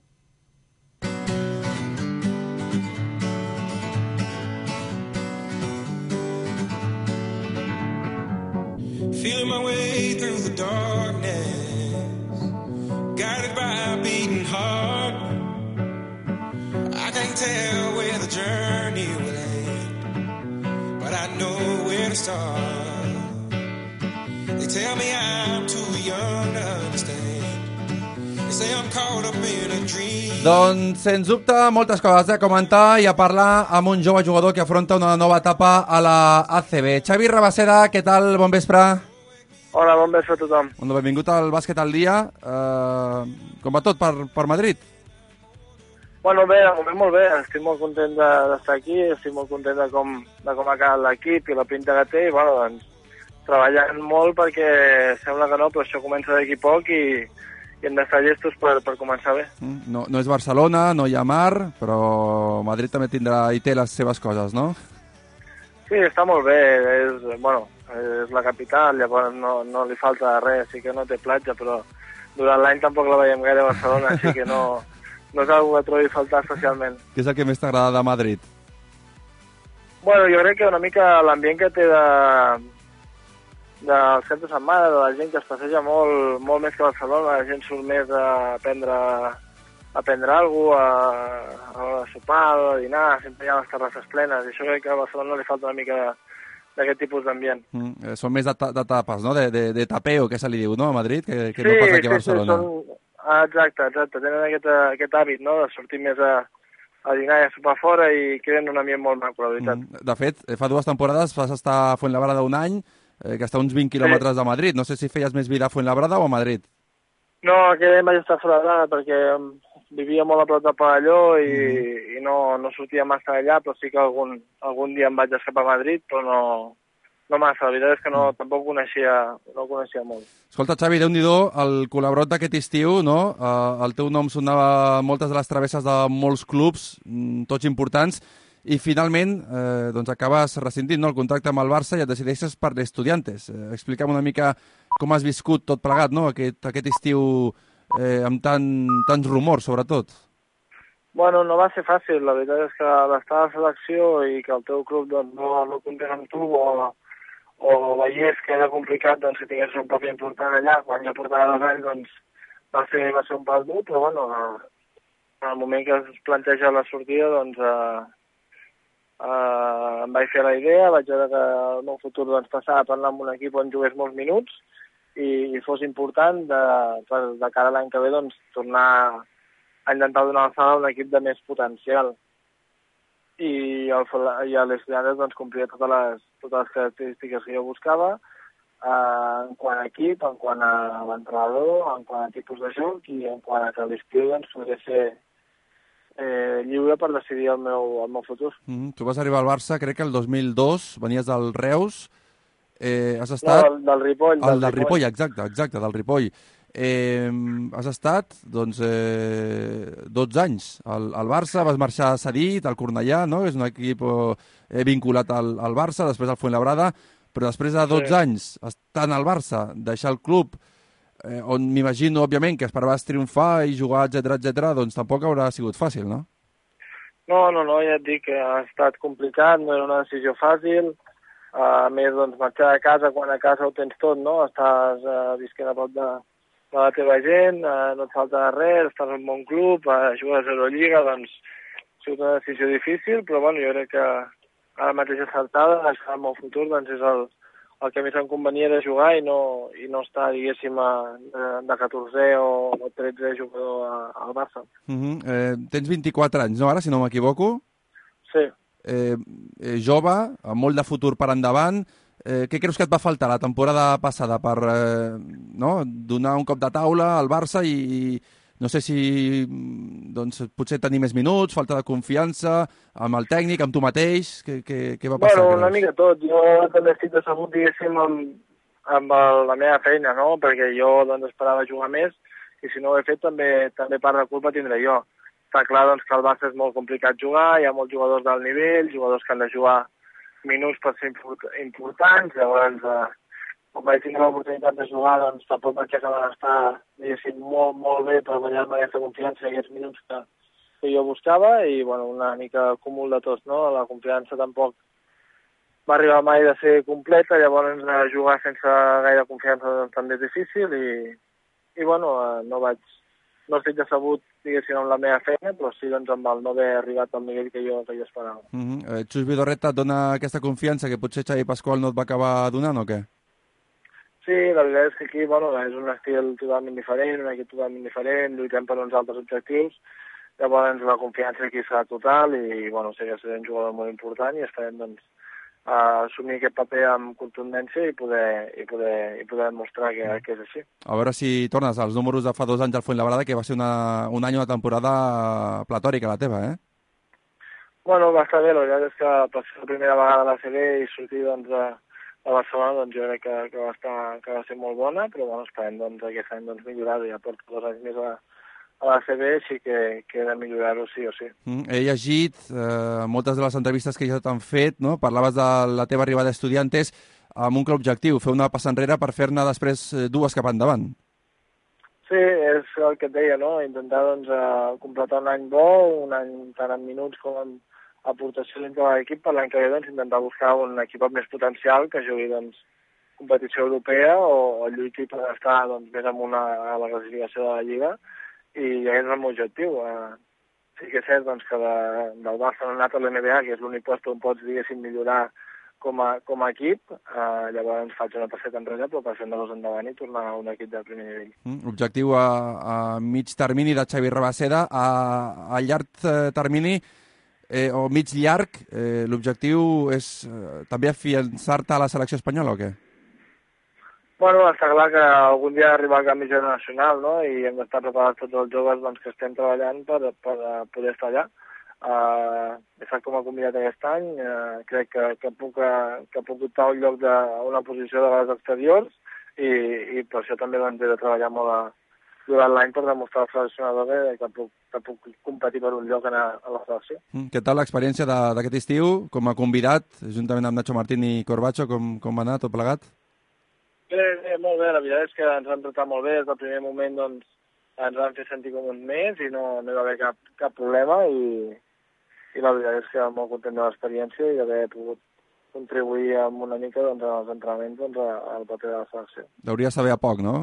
O: Feeling my way through the darkness, guided by a beating heart. I can't tell where the journey will end, but I know where to start. They tell me I'm too young to understand. They say I'm caught up in a dream.
B: Doncs, sens dubte, moltes coses a comentar i a parlar amb un jove jugador que afronta una nova etapa a la A C B. Xavi Rabaseda, què tal? Bon vespre.
P: Hola, bon vespre a tothom.
B: Bueno, benvingut al Bàsquet al Dia. Uh, com va tot per, per Madrid?
P: Bueno, bé, de moment molt bé. Estic molt content d'estar aquí, estic molt content de com, de com ha quedat l'equip i la pinta que té, i bueno, doncs, treballant molt perquè sembla que no, però això comença d'aquí poc i, i hem d'estar llestos per, per començar bé.
B: No, no és Barcelona, no hi ha mar, però Madrid també tindrà i té les seves coses, no?
P: Sí, està molt bé, és, bueno, és la capital, llavors no, no li falta res, sí que no té platja, però durant l'any tampoc la veiem gaire a Barcelona, així que no, no és una que trobi a faltar especialment.
B: Què és el que més t'agrada de Madrid?
P: Bueno, jo crec que una mica l'ambient que té de, del cap de setmana, de la gent que es passeja molt, molt més que a Barcelona, la gent surt més a prendre, a prendre alguna cosa, a, a sopar, a dinar, sempre hi ha les terrasses plenes, i això crec que a Barcelona li falta una mica d'aquest tipus d'ambient.
B: Mm, són més de, de tapes, no? De, de, de tapeo, que se li diu, no, a Madrid, que, que
P: sí,
B: no passa aquí a Barcelona.
P: Sí, sí, són... exacte, exacte, tenen aquest, aquest hàbit, no?, de sortir més a, a dinar i a sopar fora i creen un ambient molt maco, la veritat.
B: Mm, de fet, fa dues temporades vas estar a Fuenlabrada un any, eh, que està a uns vint quilòmetres sí. de Madrid. No sé si feies més vida a Fuenlabrada o a Madrid.
P: No, aquell any vaig estar a Fuenlabrada perquè vivia molt a prop del pavelló i, mm. i no, no sortia massa allà, però sí que algun, algun dia em vaig escapar a Madrid, però no, no massa. La veritat és que no, mm. tampoc coneixia, no coneixia molt.
B: Escolta, Xavi, Déu-n'hi-do, el col·laborat d'aquest estiu, no? Uh, el teu nom sonava moltes de les travesses de molts clubs, tots importants, i finalment eh, doncs acabes rescindint, no, el contracte amb el Barça i et decideixes per l'Estudiantes. Eh, explica'm una mica com has viscut tot plegat, no?, aquest, aquest estiu eh, amb tan, tants rumors, sobretot.
P: Bueno, no va ser fàcil. La veritat és que l'estar a la selecció i que el teu club doncs, no, no comptés amb tu o, o veiés que era complicat doncs, que tingués un paper important allà, quan ja portava dos anys, doncs va ser, va ser un pas dur, però bueno, en el moment que es planteja la sortida, doncs eh, Uh, em vaig fer la idea, vaig veure que el meu futur doncs, passava a parlar amb un equip on jugués molts minuts i, i fos important de, per, de cara a l'any que ve doncs, tornar a intentar donar alçada a un equip de més potencial. I, el, i a l'Estudiantes doncs, complia totes les, totes les característiques que jo buscava uh, en quant a equip, en quant a l'entrenador, en quant a tipus de joc i en quant a que l'estiu doncs, podria ser Eh, lliure per decidir el meu, el meu futur.
B: Mm, tu vas arribar al Barça, crec que el dos mil dos, venies del Reus, eh, has estat...
P: No, del, del Ripoll.
B: El del, del Ripoll, Ripoll, exacte, exacte, del Ripoll. Eh, has estat, doncs, eh, dotze anys al, al Barça, vas marxar cedit al Cornellà, no?, és un equip eh, vinculat al, al Barça, després al Fuenlabrada, però després de dotze sí. anys estant al Barça, deixar el club, eh, on m'imagino, òbviament, que esperaves triomfar i jugar, etcètera, etcètera, doncs tampoc haurà sigut fàcil, no?
P: No, no, no, ja et dic que ha estat complicat, no era una decisió fàcil. Uh, a més, doncs, marxar de casa quan a casa ho tens tot, no? Estàs uh, visquent a prop de, de la teva gent, uh, no et falta res, estàs en un bon club, uh, jugues a Euroliga, doncs ha sigut una decisió difícil, però bueno, jo crec que ara mateix acertada, això en el futur, doncs és el, el que més em convenia de jugar i no, i no estar, diguéssim, a, de, de catorzè o, o tretzè jugador a, al Barça.
B: Uh -huh. eh, tens vint-i-quatre anys, no, ara, si no m'equivoco?
P: Sí.
B: Eh, eh, jove, amb molt de futur per endavant. Eh, què creus que et va faltar la temporada passada per eh, no, donar un cop de taula al Barça i, i no sé si doncs, potser tenir més minuts, falta de confiança amb el tècnic, amb tu mateix? Què, què, què va passar?
P: Bueno, una mica tot. Jo també estic decebut, diguéssim, amb, amb el, la meva feina, no? Perquè jo doncs, esperava jugar més i si no ho he fet també, també part de culpa tindré jo. Està clar doncs, que al Barça és molt complicat jugar, hi ha molts jugadors d'alt nivell, jugadors que han de jugar minuts per ser importants, llavors, eh, quan vaig tenir l'oportunitat de jugar, doncs tampoc vaig acabar d'estar, diguéssim, molt, molt bé per guanyar-me aquesta confiança i aquests minuts que, que jo buscava, i, bueno, una mica cúmul de tots, no? La confiança tampoc va arribar mai de ser completa, llavors eh, jugar sense gaire confiança doncs, també és difícil, i, i bueno, eh, no vaig... No estic decebut, diguéssim, amb la meva feina, però sí doncs, amb el no haver arribat al nivell que jo, que jo esperava.
B: Uh -huh. eh, Xus Vidorreta et dona aquesta confiança que potser Xavi Pasqual no et va acabar donant o què?
P: Sí, la veritat és que aquí bueno, és un estil totalment diferent, un equip totalment diferent, lluitem per uns altres objectius, llavors la confiança aquí serà total i bueno, sé que serà un jugador molt important i estarem doncs, a assumir aquest paper amb contundència i poder, i poder, i poder demostrar que, que és així.
B: A veure si tornes als números de fa dos anys al Fuenlabrada, que va ser una, un any, una temporada platòrica la teva, eh?
P: Bueno, va estar bé, la veritat és que per ser la primera vegada a la C B i sortir doncs, a, a Barcelona, doncs jo crec que, que, va estar, que va ser molt bona, però bueno, esperem doncs, aquest any doncs, millorar-ho, ja porto dos anys més a, a la C B, així que, que he de millorar-ho sí o sí.
B: Mm, he llegit eh, moltes de les entrevistes que ja t'han fet, no? Parlaves de la teva arribada a Estudiantes amb un clar objectiu, fer una passa enrere per fer-ne després eh, dues cap endavant.
P: Sí, és el que et deia, no? Intentar doncs, uh, completar un any bo, un any tant en minuts com en aportació dintre de l'equip, per l'any que ve doncs, intentar buscar un equip amb més potencial que jugui doncs, competició europea o, o lluiti per estar doncs, més amunt a, a la classificació de la Lliga, i aquest és el meu objectiu. Uh, sí que és cert doncs, que de, del Barça no ha anat a l'N B A, que és l'únic lloc on pots, diguéssim, millorar com a, com a equip, uh, llavors faig una passeta enrere, però passem de dos endavant i tornar a un equip de primer nivell.
B: Mm, objectiu a, a mig termini de Xavi Rabaseda, a, a llarg termini eh, o mig llarg, eh, l'objectiu és eh, també afiançar-te a la selecció espanyola o què?
P: Bueno, està clar que algun dia arriba el canvi generacional, no? I hem d'estar preparats tots els joves doncs, que estem treballant per, per poder estar allà. Uh, he estat com a convidat aquest any, uh, crec que, que, puc, uh, que puc optar un lloc de, a una posició de les exteriors i, i per això també doncs, he de treballar molt a, durant l'any per demostrar al seleccionador que, que, puc, que puc competir per un lloc a, a la selecció.
B: Mm, què tal l'experiència d'aquest estiu com a convidat, juntament amb Nacho Martín i Corbacho, com, com va anar tot plegat?
P: Bé, bé, molt bé, la veritat és que ens han tratat molt bé, des del primer moment doncs, ens van fer sentir com un mes i no, no hi va haver cap, cap problema i, i la veritat és que molt content de l'experiència i d'haver pogut contribuir amb una mica doncs, als entrenaments doncs, al paper de la selecció.
B: Deuria saber a poc, no?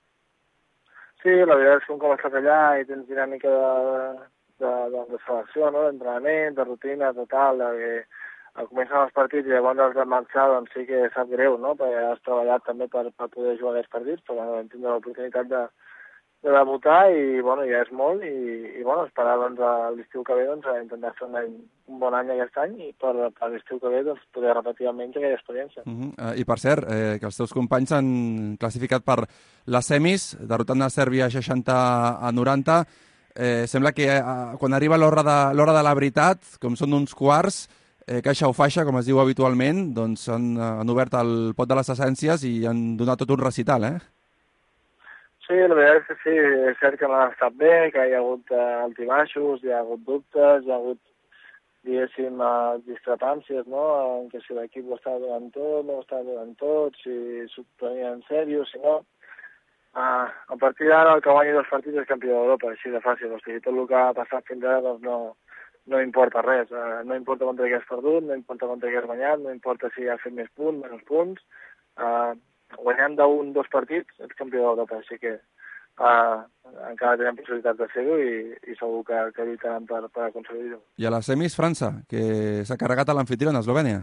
P: Sí, la veritat és que un cop estàs allà i tens dinàmica de, de, de, de selecció, no? D'entrenament, de rutina total, de que comencen els partits i llavors has de marxar, doncs sí que sap greu, no? Perquè has treballat també per, per poder jugar aquests partits, però bueno, vam tindre l'oportunitat de, de debutar i bueno, ja és molt i, i bueno, esperar doncs, a l'estiu que ve doncs, a intentar fer un, any, un bon any aquest any i per, per l'estiu que ve doncs, poder repetir almenys aquella experiència.
B: Uh -huh. uh, I per cert, eh, que els teus companys han classificat per les semis, derrotant a Sèrbia seixanta a noranta. Eh, sembla que eh, quan arriba l'hora de, l'hora de la veritat, com són uns quarts, Eh, caixa o faixa, com es diu habitualment, doncs han, han obert el pot de les essències i han donat tot un recital, eh?
P: Sí, la veritat és que sí, és cert que no ha estat bé, que hi ha hagut uh, altibaixos, hi ha hagut dubtes, hi ha hagut, diguéssim, uh, discrepàncies, no?, en què si l'equip ho estava donant tot, no ho estava donant tot, si s'ho prenia en sèrio, si no. Uh, a partir d'ara el que guanyi dos partits és campió d'Europa, així de fàcil. O sigui, tot el que ha passat fins ara doncs no, no importa res. Uh, no importa contra qui has perdut, no importa contra qui has guanyat, no importa si has fet més punts, menys punts. Uh, guanyant d'un dos partits ets campió d'Europa, així que uh, encara tenen possibilitats de fer-ho i, i segur que, que lluitaran per, per aconseguir-ho.
B: I a les semis, França, que s'ha carregat a l'anfitrió en Eslovènia.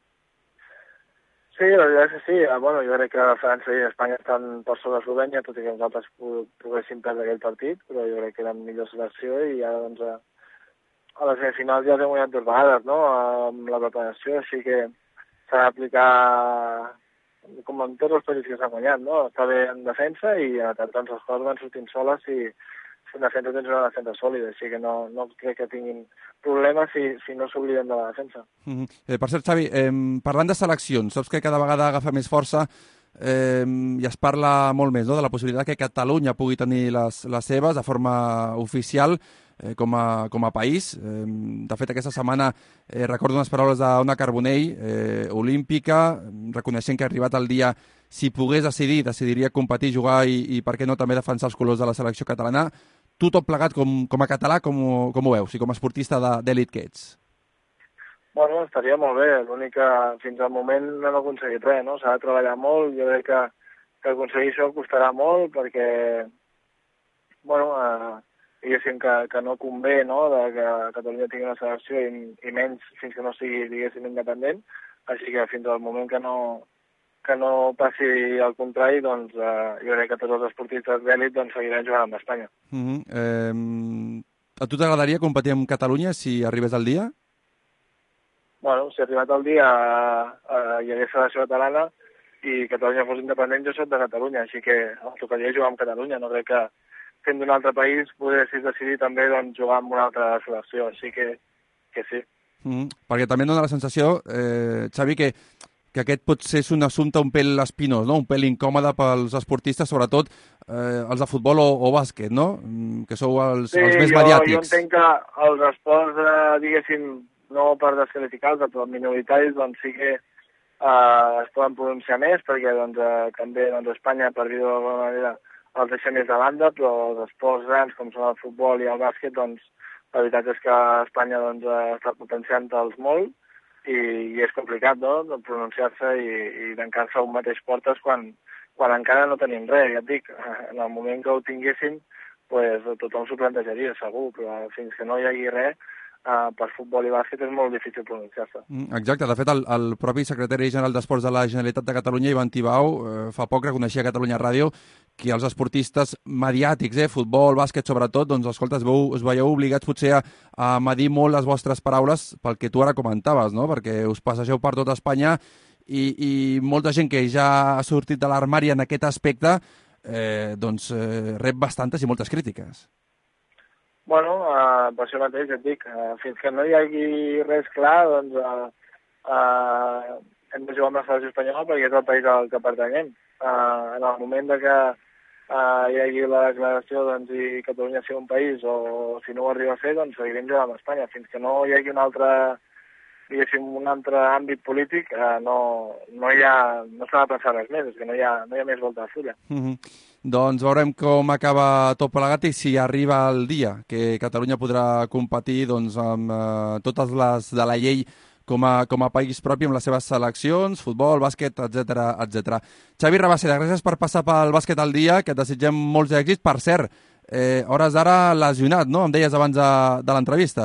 P: Sí, la veritat és que sí. Bueno, jo crec que França i Espanya estan per sobre Eslovènia, tot i que nosaltres poguéssim perdre aquell partit, però jo crec que era millor selecció i ara doncs a, a les semifinals ja els hem guanyat dues vegades, no?, amb la preparació, així que s'ha d'aplicar com en tots els partits que s'han guanyat, no?, està bé en defensa i en atac doncs les coses van sortint soles i en defensa tens una defensa sòlida, així que no, no crec que tinguin problemes si, si no s'obliden de la defensa.
B: Mm-hmm. eh, per cert, Xavi, eh, parlant de seleccions, saps que cada vegada agafa més força eh, i es parla molt més, no?, de la possibilitat que Catalunya pugui tenir les, les seves de forma oficial eh, com, a, com a país. Eh, de fet, aquesta setmana eh, recordo unes paraules d'Ona Carbonell, eh, olímpica, reconeixent que ha arribat el dia, si pogués decidir, decidiria competir, jugar i, i per què no, també defensar els colors de la selecció catalana. Tu tot plegat com, com a català, com, com ho veus, i com a esportista d'elit que ets?
P: Bueno, estaria molt bé. L'únic que fins al moment no hem aconseguit res, no? S'ha de treballar molt. Jo crec que, que aconseguir això costarà molt perquè, bueno, eh, diguéssim que, que no convé, no?, de que Catalunya tingui una selecció i, i menys fins que no sigui, diguéssim, independent. Així que fins al moment que no, que no passi al contrari, doncs eh, jo crec que tots els esportistes d'èlit doncs, seguiran jugant amb Espanya.
B: Mm-hmm. eh, a tu t'agradaria competir amb Catalunya si arribés el dia?
P: Bueno, si ha arribat el dia eh, hi hagués selecció catalana i Catalunya fos independent, jo soc de Catalunya, així que em tocaria jugar amb Catalunya. No crec que fent d'un altre país poguessis decidir també doncs, jugar amb una altra selecció, així que, que sí.
B: Mm-hmm. Perquè també em dona la sensació, eh, Xavi, que que aquest pot ser un assumpte un pèl espinós, no?, un pèl incòmode pels esportistes, sobretot eh, els de futbol o, o bàsquet, no?, que sou els,
P: sí,
B: els més
P: jo,
B: mediàtics.
P: Jo entenc que els esports, eh, diguéssim, no per desqualificar-los, però minoritaris, doncs sí que eh, es poden pronunciar més, perquè doncs, eh, també doncs, Espanya, per dir-ho d'alguna manera, els deixa més de banda, però els esports grans, com són el futbol i el bàsquet, doncs la veritat és que Espanya doncs, està potenciant-los molt, i, i és complicat, no?, de pronunciar-se i, i tancar-se a un mateix portes quan, quan encara no tenim res, ja et dic, en el moment que ho tinguéssim, pues, tothom s'ho plantejaria, segur, però fins que no hi hagi res, Uh, per futbol i bàsquet és molt difícil pronunciar-se.
B: Mm, exacte, de fet el, el propi secretari general d'Esports de la Generalitat de Catalunya, Ivan Tibau, eh, fa poc reconeixia a Catalunya Ràdio que els esportistes mediàtics, eh, futbol, bàsquet sobretot, doncs escolta, es, veu, es veieu obligats potser a, a medir molt les vostres paraules pel que tu ara comentaves, no?, perquè us passegeu per tot Espanya i, i molta gent que ja ha sortit de l'armari en aquest aspecte eh, doncs eh, rep bastantes i moltes crítiques.
P: Bueno, uh, per això mateix et dic, uh, fins que no hi hagi res clar, doncs uh, uh, hem de jugar amb la selecció espanyola perquè és el país al que pertanyem. Uh, en el moment de que uh, hi hagi la declaració doncs, i Catalunya sigui un país, o si no ho arriba a ser, doncs seguirem jugant amb Espanya. Fins que no hi hagi un altre, diguéssim, un altre àmbit polític, uh, no, no, hi ha, no s'ha de pensar res més, és que no hi ha, no hi ha més volta de fulla.
B: Mm-hmm. Doncs veurem com acaba tot plegat i si arriba el dia que Catalunya podrà competir doncs, amb eh, totes les de la llei com a, com a país propi amb les seves seleccions, futbol, bàsquet, etcètera, etcètera. Xavi Rabaseda, gràcies per passar pel bàsquet al dia, que et desitgem molts èxits. Per cert, eh, hores d'ara lesionat, no? Em deies abans de, de l'entrevista.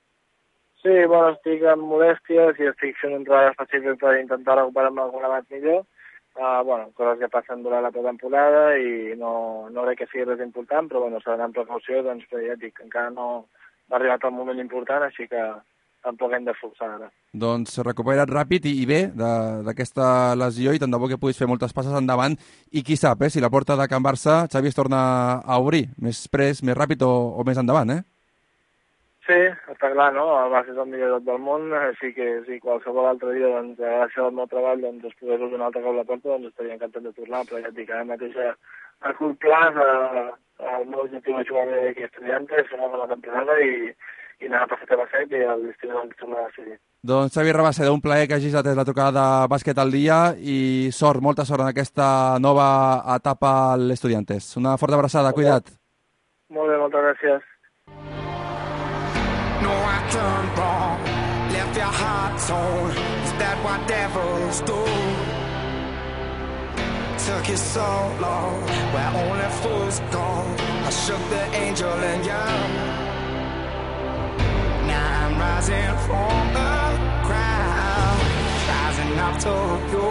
P: Sí, bueno, estic amb molèsties i estic fent un treball específic per intentar recuperar-me alguna abans millor. Uh, bueno, coses que passen durant la pretemporada i no, no crec que sigui res important, però bueno, s'ha d'anar amb precaució, doncs ja et dic, encara no ha arribat el moment important, així que tampoc hem de forçar ara.
B: Doncs recupera't ràpid i, i bé d'aquesta lesió i tant de bo que puguis fer moltes passes endavant i qui sap, eh, si la porta de Can Barça, Xavi, es torna a obrir més pres, més ràpid o, o més endavant, eh?
P: Sí, està clar, no? El Barça és el millor del món, així que si qualsevol altre dia, doncs, gràcies al meu treball, doncs, es pogués obrir un altre cop la porta, doncs estaria encantat de tornar, però ja et dic, ara mateix a, a curt plaç, el meu objectiu és jugar bé aquí a Estudiantes, fer una bona temporada i, i anar a aprofitar la set i l'estiu de tornar a la sèrie.
B: Doncs Xavi Rabaseda, un plaer que hagis atès la trucada de Bàsquet al dia i sort, molta sort en aquesta nova etapa a l'Estudiantes. Una forta abraçada, cuida't.
P: Molt bé, moltes gràcies.
O: No, I turned wrong, left your heart torn. Is that what devils do? Took you so long, where only fools go. I shook the angel in you. Now I'm rising from the ground, rising up to you.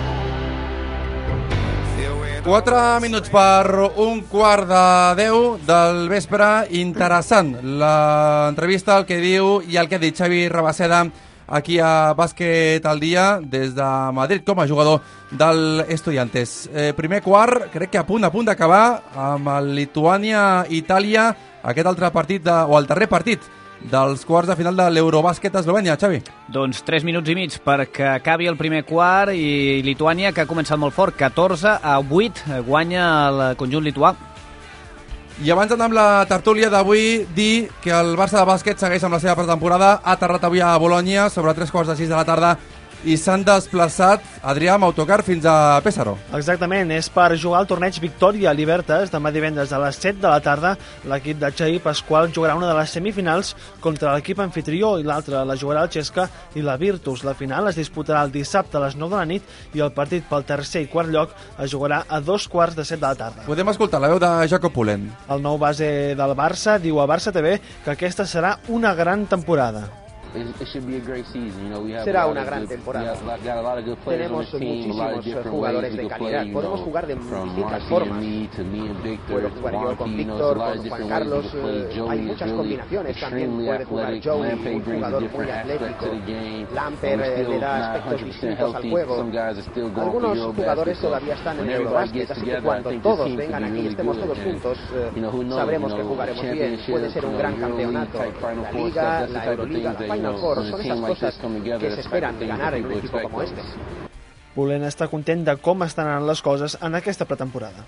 B: Quatre minuts per un quart de deu del vespre. Interessant l'entrevista, el que diu i el que ha dit Xavi Rabaseda aquí a Bàsquet al dia des de Madrid com a jugador del Estudiantes. Eh, primer quart, crec que a punt a punt d'acabar amb el Lituània-Itàlia, aquest altre partit, de, o el darrer partit dels quarts de final de l'Eurobàsquet a Eslovènia, Xavi.
E: Doncs tres minuts i mig perquè acabi el primer quart i Lituània, que ha començat molt fort, catorze a vuit, guanya el conjunt lituà.
B: I abans d'anar amb la tertúlia d'avui, dir que el Barça de bàsquet segueix amb la seva pretemporada, ha aterrat avui a Bologna sobre tres quarts de sis de la tarda i s'han desplaçat, Adrià, amb autocar fins a Pésaro.
F: Exactament, és per jugar al torneig Victòria Libertas demà divendres a les set de la tarda. L'equip de Xavi Pasqual jugarà una de les semifinals contra l'equip anfitrió i l'altra la jugarà el Cesca i la Virtus. La final es disputarà el dissabte a les nou de la nit i el partit pel tercer i quart lloc es jugarà a dos quarts de set de la tarda.
B: Podem escoltar la veu de Jacob Pullen.
F: El nou base del Barça diu a Barça T V que aquesta serà una gran temporada.
Q: Será una gran temporada. Tenemos muchísimos jugadores de calidad. Podemos jugar de distintas formas. Puedo jugar yo con Víctor, con Juan Carlos. Hay muchas combinaciones. También puede jugar Joey, un jugador muy atlético. Lamper le da aspectos distintos al juego. Algunos jugadores todavía están en el Eurobasket, así que cuando todos vengan aquí y estemos todos juntos, sabremos que jugaremos bien. Puede ser un gran campeonato. La Liga, la Euroliga, la Final Four, son esas cosas que se esperan de ganar en un equipo como este.
F: Pullen està content de com estan anant les coses en aquesta pretemporada.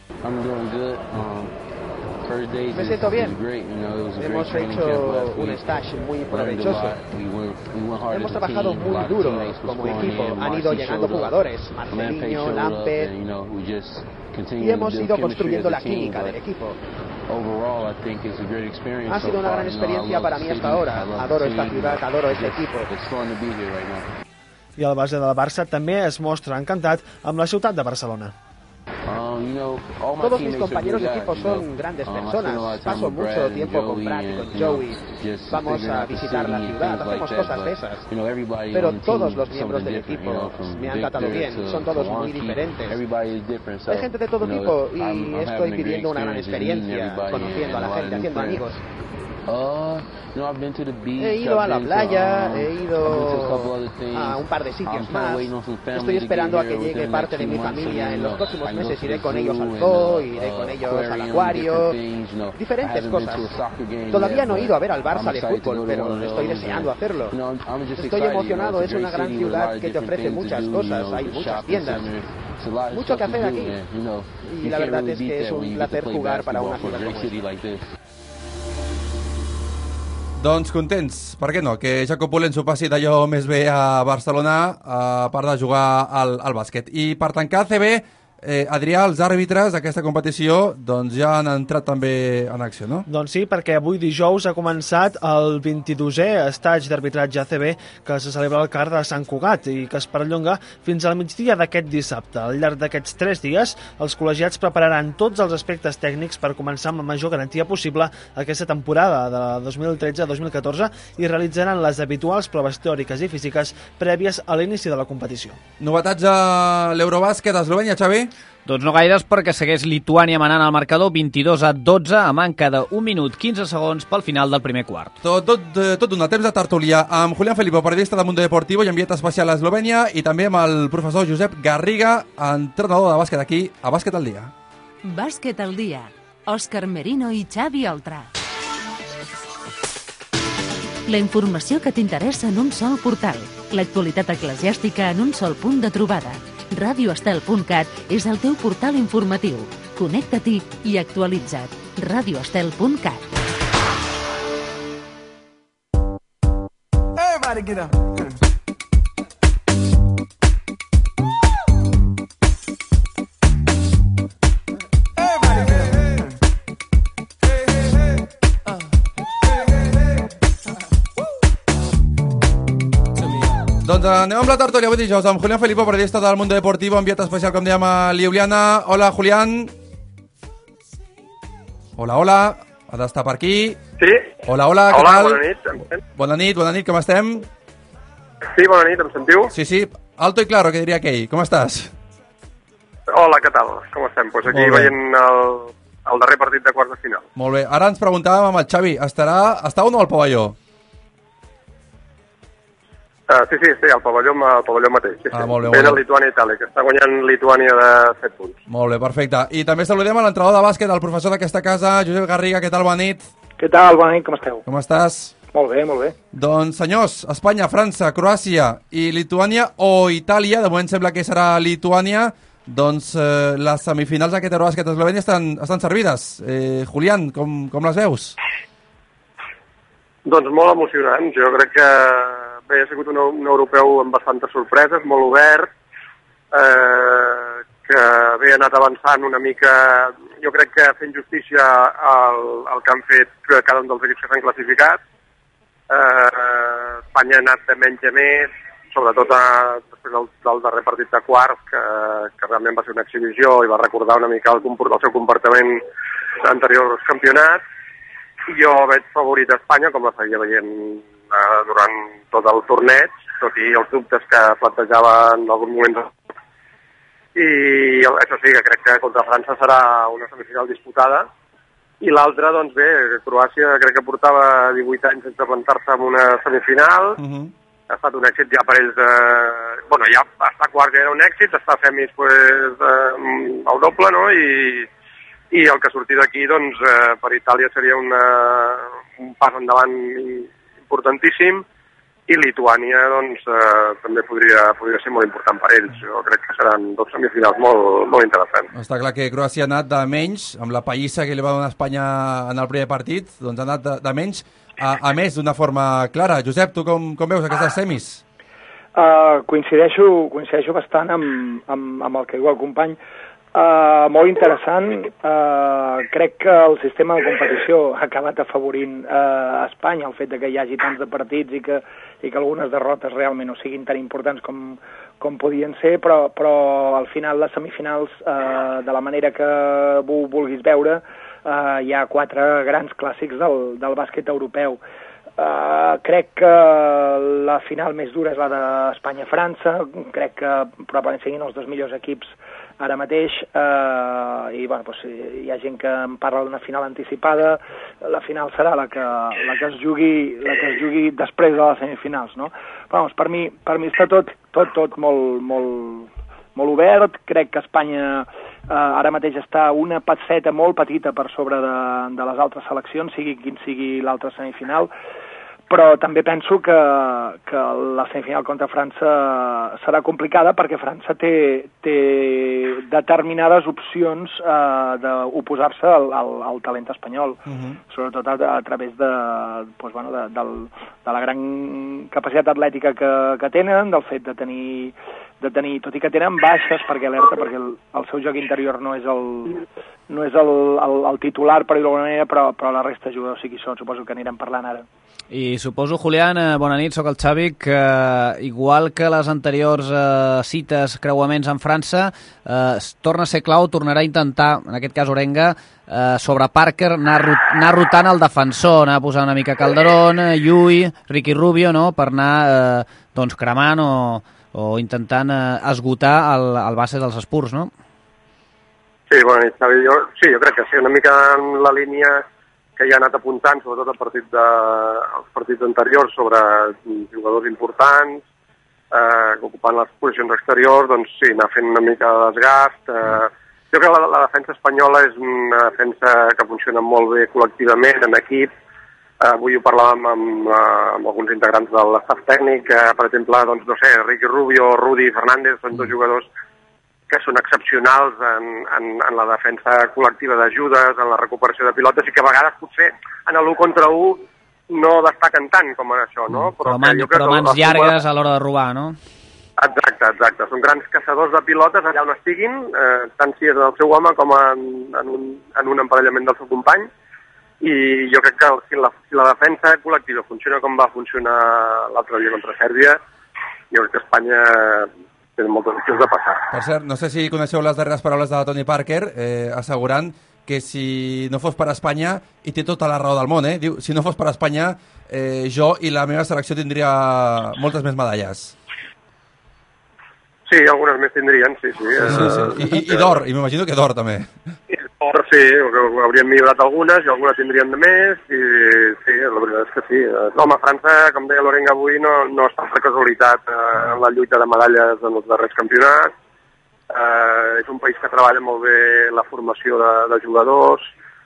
Q: Me siento bien. Hemos hecho un stage muy provechoso. Hemos trabajado muy duro como equipo. Han ido llegando jugadores, Marcelinho, Lamper, y hemos ido construyendo la química del equipo. Ha sido una gran experiencia para mí hasta ahora. Adoro esta ciudad, adoro este equipo.
F: I el base del Barça també es mostra encantat amb la ciutat de Barcelona.
Q: Todos mis compañeros de equipo son grandes personas. Paso mucho tiempo con Brad y con Joey. Vamos a visitar la ciudad, hacemos cosas de esas. Pero todos los miembros del equipo me han tratado bien, son todos muy diferentes. Hay gente de todo tipo y estoy viviendo una gran experiencia, conociendo a la gente, haciendo amigos. He ido a la playa, he ido a un par de sitios más. Estoy esperando a que llegue parte de mi familia. En los próximos meses iré con ellos al zoo, iré con ellos al acuario, diferentes cosas. Todavía no he ido a ver al Barça de fútbol, pero estoy deseando hacerlo. Estoy emocionado, es una gran ciudad que te ofrece muchas cosas, hay muchas tiendas, mucho que hacer aquí. Y la verdad es que es un placer jugar para una ciudad como esta.
B: Doncs contents, per què no? Que Jacob Pullen s'ho passi d'allò més bé a Barcelona, a part de jugar al, al bàsquet. I per tancar C B, eh, Adrià, els àrbitres d'aquesta competició doncs ja han entrat també en acció, no?
F: Doncs sí, perquè avui dijous ha començat el vint-i-dosè estatge d'arbitratge A C B que se celebra al C A R de Sant Cugat i que es perllonga fins al migdia d'aquest dissabte. Al llarg d'aquests tres dies, els col·legiats prepararan tots els aspectes tècnics per començar amb la major garantia possible aquesta temporada de dos mil tretze a dos mil catorze i realitzaran les habituals proves teòriques i físiques prèvies a l'inici de la competició.
B: Novetats a l'Eurobàsquet a Eslovènia, Xavi?
E: Doncs no gaires, perquè segueix Lituània manant al marcador vint-i-dos a dotze a manca d'un minut quinze segons pel final del primer quart.
B: Tot, tot, tot un temps de tertúlia amb Julián Felipe, periodista de Mundo Deportivo i enviat especial a Eslovènia, i també amb el professor Josep Garriga, entrenador de bàsquet aquí a Bàsquet al dia.
A: Bàsquet al dia. Òscar Merino i Xavi Oltra. La informació que t'interessa en un sol portal. L'actualitat eclesiàstica en un sol punt de trobada. radio estel punt cat és el teu portal informatiu. Connecta-t'hi i actualitza't. radio estel punt cat.
R: Everybody get up.
B: Doncs anem amb la tertúlia avui dijous amb Julián Felipo, periodista del Mundo Deportivo, enviat especial, com dèiem, a Ljubljana. Hola, Julián. Hola, hola. Ha d'estar per aquí.
S: Sí.
B: Hola, hola, què
S: hola,
B: tal?
S: Bona nit. Em sent?
B: Bona nit, bona nit, com estem?
S: Sí, bona nit, em sentiu?
B: Sí, sí, alto i claro, que diria aquell. Com estàs?
S: Hola, què tal? Com estem? Pues aquí veient el, el darrer partit de quarts de final.
B: Molt bé. Ara ens preguntàvem amb el Xavi, estarà, està o no al pavelló?
S: Uh, sí, sí, sí, al pavelló, al pavelló mateix. Sí,
B: Ah,
S: sí.
B: molt bé,
S: Ve
B: molt
S: de
B: bé.
S: Lituània i Itàlia, que està guanyant Lituània de set punts.
B: Molt bé, perfecte. I també saludem a l'entrenador de bàsquet, el professor d'aquesta casa, Josep Garriga. Què tal, bona nit?
T: Què tal, bona nit, com esteu?
B: Com estàs?
T: Molt bé, molt bé.
B: Doncs, senyors, Espanya, França, Croàcia i Lituània o Itàlia, de moment sembla que serà Lituània, doncs eh, les semifinals d'aquest Eurobàsquet Eslovènia estan, estan servides. Eh, Julián, com, com les veus?
S: Doncs molt emocionant. Jo crec que bé, ha sigut un, un europeu amb bastantes sorpreses, molt obert, eh, que bé ha anat avançant una mica, jo crec que fent justícia al, al que han fet cada un dels equips que s'han classificat. Eh, Espanya ha anat de menys a més, sobretot a, després del, del darrer partit de quarts, que, que realment va ser una exhibició i va recordar una mica el, el seu comportament d'anteriors campionats. Jo veig favorit a Espanya, com la seguia veient eh, durant tot el torneig, tot i els dubtes que plantejava en algun moment. I això sí, que crec que contra França serà una semifinal disputada. I l'altra, doncs bé, Croàcia crec que portava divuit anys sense plantar-se en una semifinal.
B: Uh -huh.
S: Ha estat un èxit ja per ells de... Bueno, ja estar quart ja era un èxit, estar a semis pues, eh, el doble, no? I... I el que ha sortit d'aquí, doncs, eh, per Itàlia seria una, un pas endavant importantíssim, i Lituània, doncs, eh, també podria, podria ser molt important per ells. Jo crec que seran dos semifinals molt, molt interessants.
B: Està clar que Croàcia ha anat de menys, amb la pallissa que li va donar Espanya en el primer partit, doncs ha anat de, de menys a, a més d'una forma clara. Josep, tu com, com veus aquestes semis?
T: Uh, coincideixo, coincideixo bastant amb, amb, amb el que diu el company. Uh, molt interessant. Uh, crec que el sistema de competició ha acabat afavorint uh, Espanya, el fet de que hi hagi tants de partits i que, i que algunes derrotes realment no siguin tan importants com, com podien ser, però, però al final les semifinals, uh, de la manera que ho vulguis veure, uh, hi ha quatre grans clàssics del, del bàsquet europeu. Uh, crec que la final més dura és la d'Espanya-França, crec que probablement siguin els dos millors equips ara mateix, uh, i bueno, doncs, hi ha gent que em parla d'una final anticipada. La final serà la que, la que es jugui, la que es jugui després de les semifinals, no? Però, doncs, per mi, per mi està tot, tot, tot molt, molt, molt obert. Crec que Espanya eh, ara mateix està una passeta molt petita per sobre de, de les altres seleccions, sigui quin sigui l'altra semifinal, però també penso que, que la semifinal contra França serà complicada perquè França té, té determinades opcions eh, d'oposar-se al, al, al talent espanyol, uh-huh. sobretot a, a través de, doncs, bueno, de, del, de la gran capacitat atlètica que, que tenen, del fet de tenir, de tenir, tot i que tenen baixes, perquè alerta, perquè el, el seu joc interior no és el, no és el, el, el titular, per dir-ho d'alguna manera, però, però la resta de jugadors sí que hi són, suposo que anirem parlant ara.
E: I suposo, Julián, eh, bona nit, sóc el Xavi, que eh, igual que les anteriors eh, cites, creuaments en França, eh, torna a ser clau, tornarà a intentar, en aquest cas Orenga, eh, sobre Parker, anar, anar rotant el defensor, anar a posar una mica Calderón, Llull, Ricky Rubio, no?, per anar eh, doncs, cremant o, o intentant eh, esgotar el, el base dels Spurs, no?
S: Sí, bona nit, Xavi. Jo, sí, jo crec que sí, una mica en la línia que ja ha anat apuntant, sobretot el partit de, els partits anteriors, sobre jugadors importants, eh, ocupant les posicions exteriors, doncs sí, anar fent una mica de desgast. Eh, jo crec que la, la defensa espanyola és una defensa que funciona molt bé col·lectivament, en equip. Eh, avui ho parlàvem amb, amb alguns integrants de l'estaf tècnic, eh, per exemple, doncs, no sé, Ricky Rubio, Rudy Fernández, són dos jugadors que són excepcionals en, en, en la defensa col·lectiva d'ajudes, en la recuperació de pilotes, i que a vegades potser en l'u contra u no destaquen tant com en això, no?
E: Però, man, però mans llargues a l'hora de robar, no?
S: Exacte, exacte. Són grans caçadors de pilotes allà on estiguin, eh, tant si és el seu home com en, en, un, en un emparellament del seu company, i jo crec que si la, si la defensa col·lectiva funciona com va funcionar l'altre dia contra Sèrbia, jo crec que Espanya té moltes opcions de passar.
B: Per cert, no sé si coneixeu les darreres paraules de Tony Parker, eh, assegurant que si no fos per Espanya, i té tota la raó del món, eh? Diu, si no fos per Espanya, eh, jo i la meva selecció tindria moltes més medalles.
S: Sí, algunes més tindrien, sí, sí.
B: sí, sí, sí. I, i, i d'or, i m'imagino que d'or també.
S: I d'or, sí, haurien millorat algunes i algunes tindrien de més, i sí, la veritat és que sí. Home, França, com deia Lorenga avui, no, no està per casualitat eh, en la lluita de medalles en els darrers campionats. Eh, és un país que treballa molt bé la formació de, de jugadors,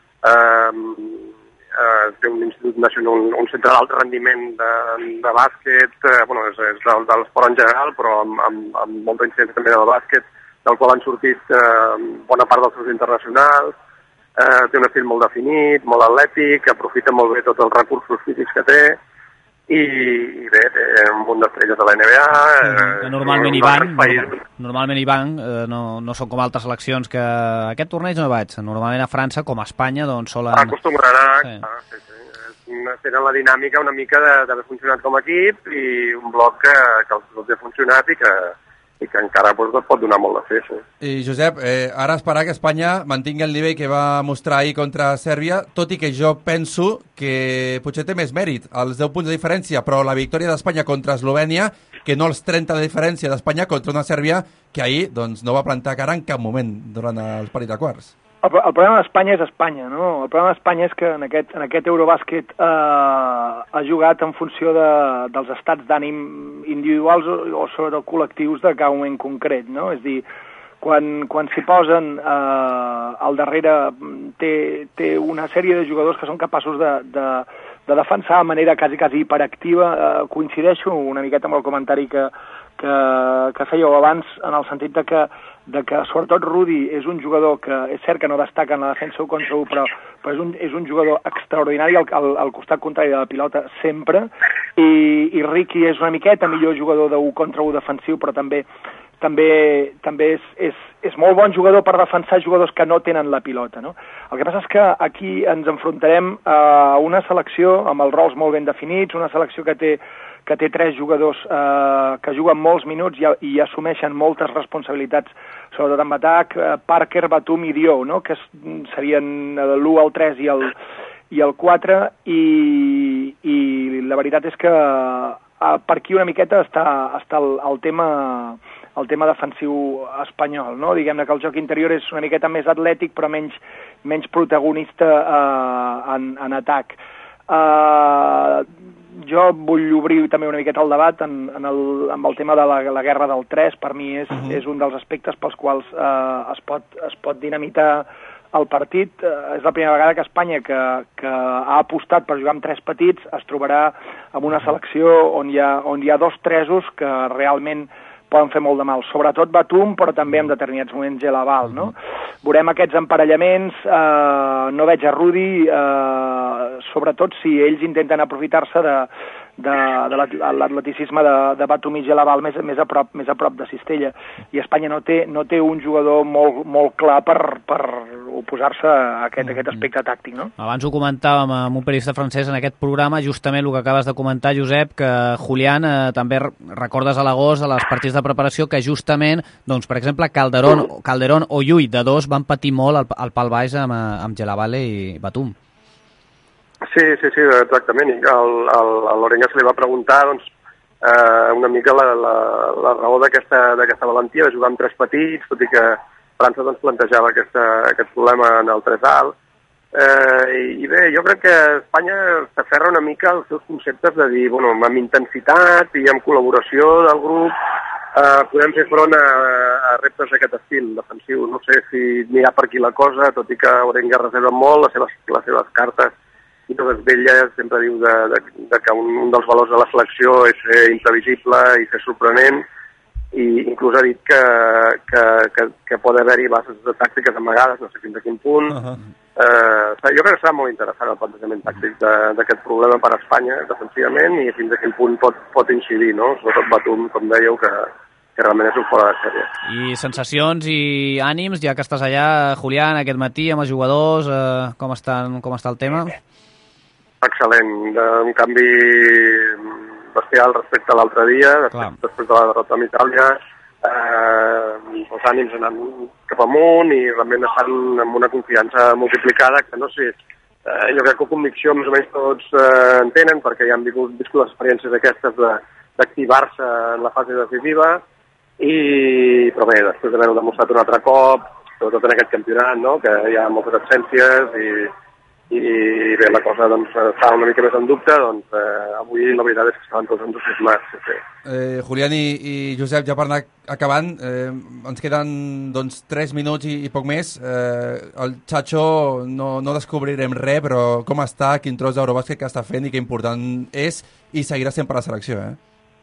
S: eh, Uh, té un institut nacional, un, un centre d'alt rendiment de, de bàsquet, uh, bueno, és, és de, de l'esport en general, però amb, amb, amb molta incidència també del bàsquet, del qual han sortit uh, bona part dels seus internacionals, uh, té un estil molt definit, molt atlètic, aprofita molt bé tots els recursos físics que té, i, i bé, té un munt d'estrelles de la N B A.
E: Que normalment hi van, normalment hi van, eh, no, no són com altres seleccions que aquest torneig no hi vaig, normalment a França com a Espanya doncs solen...
S: Acostumbrarà, sí. Ah, sí, sí. Tenen la dinàmica una mica d'haver funcionat com a equip i un bloc que, que els ha funcionat i que, i que encara doncs, pot donar molt de fer. Sí.
B: I Josep, eh, ara esperar que Espanya mantingui el nivell que va mostrar ahir contra Sèrbia, tot i que jo penso que potser té més mèrit, els deu punts de diferència, però la victòria d'Espanya contra Eslovènia, que no els trenta de diferència d'Espanya contra una Sèrbia que ahir doncs, no va plantar cara en cap moment durant els partit de quarts.
T: El, el problema d'Espanya és Espanya, no? El problema d'Espanya és que en aquest, en aquest Eurobàsquet eh, ha jugat en funció de, dels estats d'ànim individuals o, o sobre col·lectius de cada moment concret, no? És dir, quan, quan s'hi posen eh, al darrere té, té una sèrie de jugadors que són capaços de, de, de defensar de manera quasi, quasi hiperactiva. Eh, coincideixo una miqueta amb el comentari que, que, que fèieu abans, en el sentit de que de que sobretot Rudi és un jugador que és cert que no destaca en la defensa u contra u, però, però és, un, és un jugador extraordinari al, al, al costat contrari de la pilota sempre, i, i Ricky és una miqueta millor jugador de u contra u defensiu, però també també, també és, és, és molt bon jugador per defensar jugadors que no tenen la pilota, no? El que passa és que aquí ens enfrontarem a una selecció amb els rols molt ben definits, una selecció que té que té tres jugadors eh, que juguen molts minuts i, i assumeixen moltes responsabilitats, sobretot en atac, eh, Parker, Batum i Dio, no? Que serien l'u, el tres i el, i el quatre, i, i la veritat és que eh, per aquí una miqueta està, està el, el, tema, el tema defensiu espanyol, no? Diguem-ne que el joc interior és una miqueta més atlètic però menys, menys protagonista eh, en, en atac. Eh... Jo vull obrir també una miqueta el debat en, en el, amb el tema de la, la guerra del tres. Per mi és, uh-huh. és un dels aspectes pels quals eh, es, pot, es pot dinamitar el partit. Eh, és la primera vegada que Espanya, que, que ha apostat per jugar amb tres petits, es trobarà amb una selecció on hi ha, on hi ha dos tresos que realment poden fer molt de mal, sobretot Batum, però també en determinats moments Gelabal, no? Veurem aquests emparellaments, eh, no veig a Rudi, eh, sobretot si ells intenten aprofitar-se de, de, de l'atleticisme de, de Batum i Gelabal més, més, a prop, més a prop de Cistella, i Espanya no té, no té un jugador molt, molt clar per, per oposar-se a aquest, aquest aspecte tàctic, no?
E: Abans ho comentàvem amb un periodista francès en aquest programa, justament el que acabes de comentar, Josep, que Julián, eh, també recordes a l'agost, a les partits de preparació, que justament, doncs, per exemple, Calderón, Calderón o Llull, de dos, van patir molt al, al pal baix amb, amb Gelabale i Batum.
S: Sí, sí, sí, exactament. I al, al, a Lorenga se li va preguntar doncs, eh, una mica la, la, la raó d'aquesta valentia de jugar amb tres petits, tot i que França doncs, plantejava aquesta, aquest problema en el tres alt. Eh, i, I bé, jo crec que Espanya s'aferra una mica als seus conceptes de dir, bueno, amb intensitat i amb col·laboració del grup eh, podem fer front a, a reptes d'aquest estil defensiu. No sé si anirà per aquí la cosa, tot i que Orenga reserva molt les seves, les seves cartes, i tot ella sempre diu de, de, de que un, un dels valors de la selecció és ser imprevisible i ser sorprenent, i inclús ha dit que, que, que, que pot haver-hi bases de tàctiques amagades, no sé fins a quin punt. Uh -huh. eh, jo crec que serà molt interessant el plantejament tàctic d'aquest problema per a Espanya, defensivament, i fins a quin punt pot, pot incidir, no? Sobretot Batum, com dèieu, que, que realment és un fora de sèrie.
E: I sensacions i ànims, ja que estàs allà, Julián, aquest matí amb els jugadors, eh, com, estan, com està el tema?
S: Excel·lent, un canvi bestial respecte a l'altre dia, després, després de la derrota amb Itàlia, eh, els ànims anant cap amunt i realment estan amb una confiança multiplicada que no sé, eh, jo crec que convicció més o menys tots eh, en tenen, perquè ja han viscut, viscut les experiències aquestes d'activar-se en la fase decisiva, i, però bé, després d'haver-ho demostrat un altre cop, sobretot en aquest campionat, no?, que hi ha moltes absències i i bé, la cosa doncs, està una mica més en dubte, doncs eh, avui la veritat és que estaven tots entusiasmats. Sí, sí.
B: Eh, Julián i, i Josep, ja per anar acabant, eh, ens queden doncs, tres minuts i, i poc més. Eh, el Chacho no, no descobrirem res, però com està, quin tros d'Eurobàsquet que està fent i que important és, i seguirà sempre a la selecció, eh?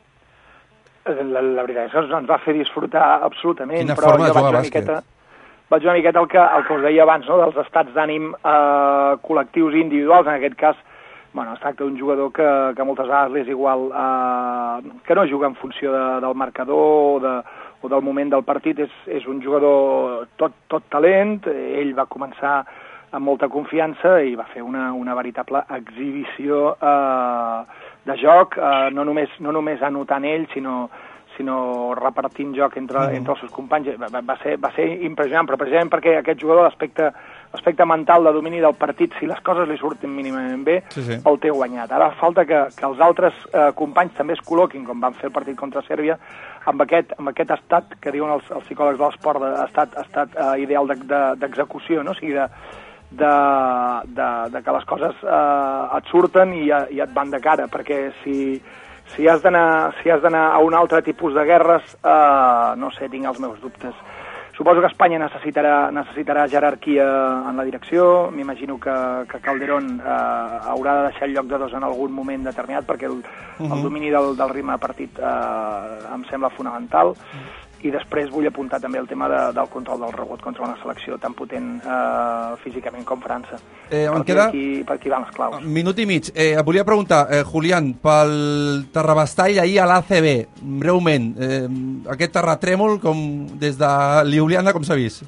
T: La, la veritat és que ens va fer disfrutar absolutament.
B: Quina
T: però
B: forma de
T: jo
B: jugar
T: vaig
B: a
T: una
B: bàsquet.
T: miqueta, vaig una miqueta el que, el que us deia abans, no?, dels estats d'ànim eh, col·lectius i individuals. En aquest cas, bueno, es tracta d'un jugador que, que moltes vegades és igual, eh, que no juga en funció de, del marcador o, de, o del moment del partit. És, és un jugador tot, tot talent. Ell va començar amb molta confiança i va fer una, una veritable exhibició eh, de joc, eh, no només, no només anotant ell, sinó sinó repartint joc entre, mm. entre els seus companys. Va, va, ser, va ser impressionant, però precisament perquè aquest jugador, l'aspecte l'aspecte mental de domini del partit, si les coses li surten mínimament bé, sí, sí. el té guanyat. Ara falta que, que els altres eh, companys també es col·loquin, com van fer el partit contra Sèrbia, amb aquest, amb aquest estat que diuen els, els psicòlegs de l'esport, estat, estat eh, ideal d'execució, de, de, no? O sigui, de, de, de, de que les coses eh, et surten i, i et van de cara, perquè si Si has d'anar si has d'anar a un altre tipus de guerres, eh, no sé, tinc els meus dubtes. Suposo que Espanya necessitarà, necessitarà jerarquia en la direcció. M'imagino que, que Calderón eh, haurà de deixar el lloc de dos en algun moment determinat, perquè el, uh -huh. el domini del, del ritme de partit eh, em sembla fonamental. Uh -huh. I després vull apuntar també el tema de, del control del rebot contra una selecció tan potent eh, físicament com França.
B: Eh,
T: per,
B: queda...
T: aquí, per aquí van les claus.
B: Minut i mig. Eh, et volia preguntar, eh, Julián, pel terrabastall ahir a l'A C B, breument, eh, aquest terratrèmol com des de Ljubljana, com s'ha vist?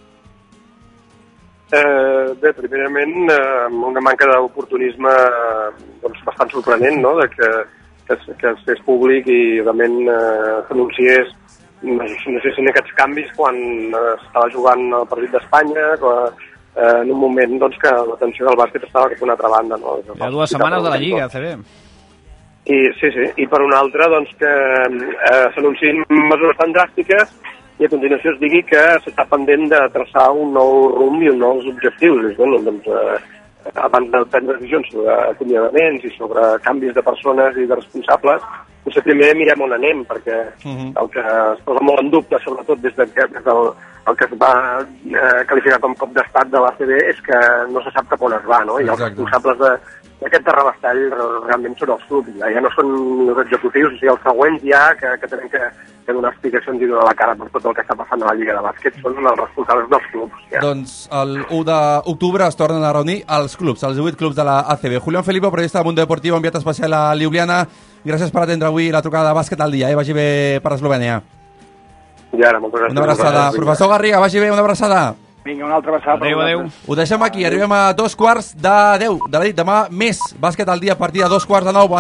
S: Eh, bé, primerament, eh, una manca d'oportunisme doncs, bastant sorprenent, no?, de que, que, que es fes públic i realment eh, s'anunciés no sé si en aquests canvis quan estava jugant el partit d'Espanya, eh, en un moment doncs, que l'atenció del bàsquet estava cap a una altra banda. No?
E: Hi ha dues setmanes de la Lliga, C B.
S: I, sí, sí, i per una altra doncs, que eh, s'anunciïn mesures tan dràstiques i a continuació es digui que s'està pendent de traçar un nou rumb i uns nous objectius. I, bueno, doncs, eh, abans de prendre decisions sobre acomiadaments i sobre canvis de persones i de responsables, potser primer mirem on anem, perquè uh-huh. el que es posa molt en dubte, sobretot des, de, des del el que es va eh, qualificar com cop d'estat de l'A C B, és que no se sap cap on es va, no? I els responsables d'aquest terrabastall realment són els clubs, ja, ja no són els executius, o sigui, els següents ja que, que tenen que, que donar explicacions i donar la cara per tot el que està passant a la Lliga de Bàsquet són els responsables dels clubs. Ja.
B: Doncs el u d'octubre es tornen a reunir els clubs, els divuit clubs de la A C B. Julián Felipe, periodista de Mundo Deportivo, enviat especial a Ljubljana. Gràcies per atendre avui la trucada de bàsquet al dia, eh? Vagi bé per Eslovènia.
S: I ara, moltes gràcies.
B: Una abraçada. Professor Garriga, vagi bé, una abraçada.
T: Vinga, una altra abraçada.
E: Adéu, adéu.
B: Ho deixem aquí, arribem a dos quarts de deu de la nit. Demà més bàsquet al dia a partir de dos quarts de nou.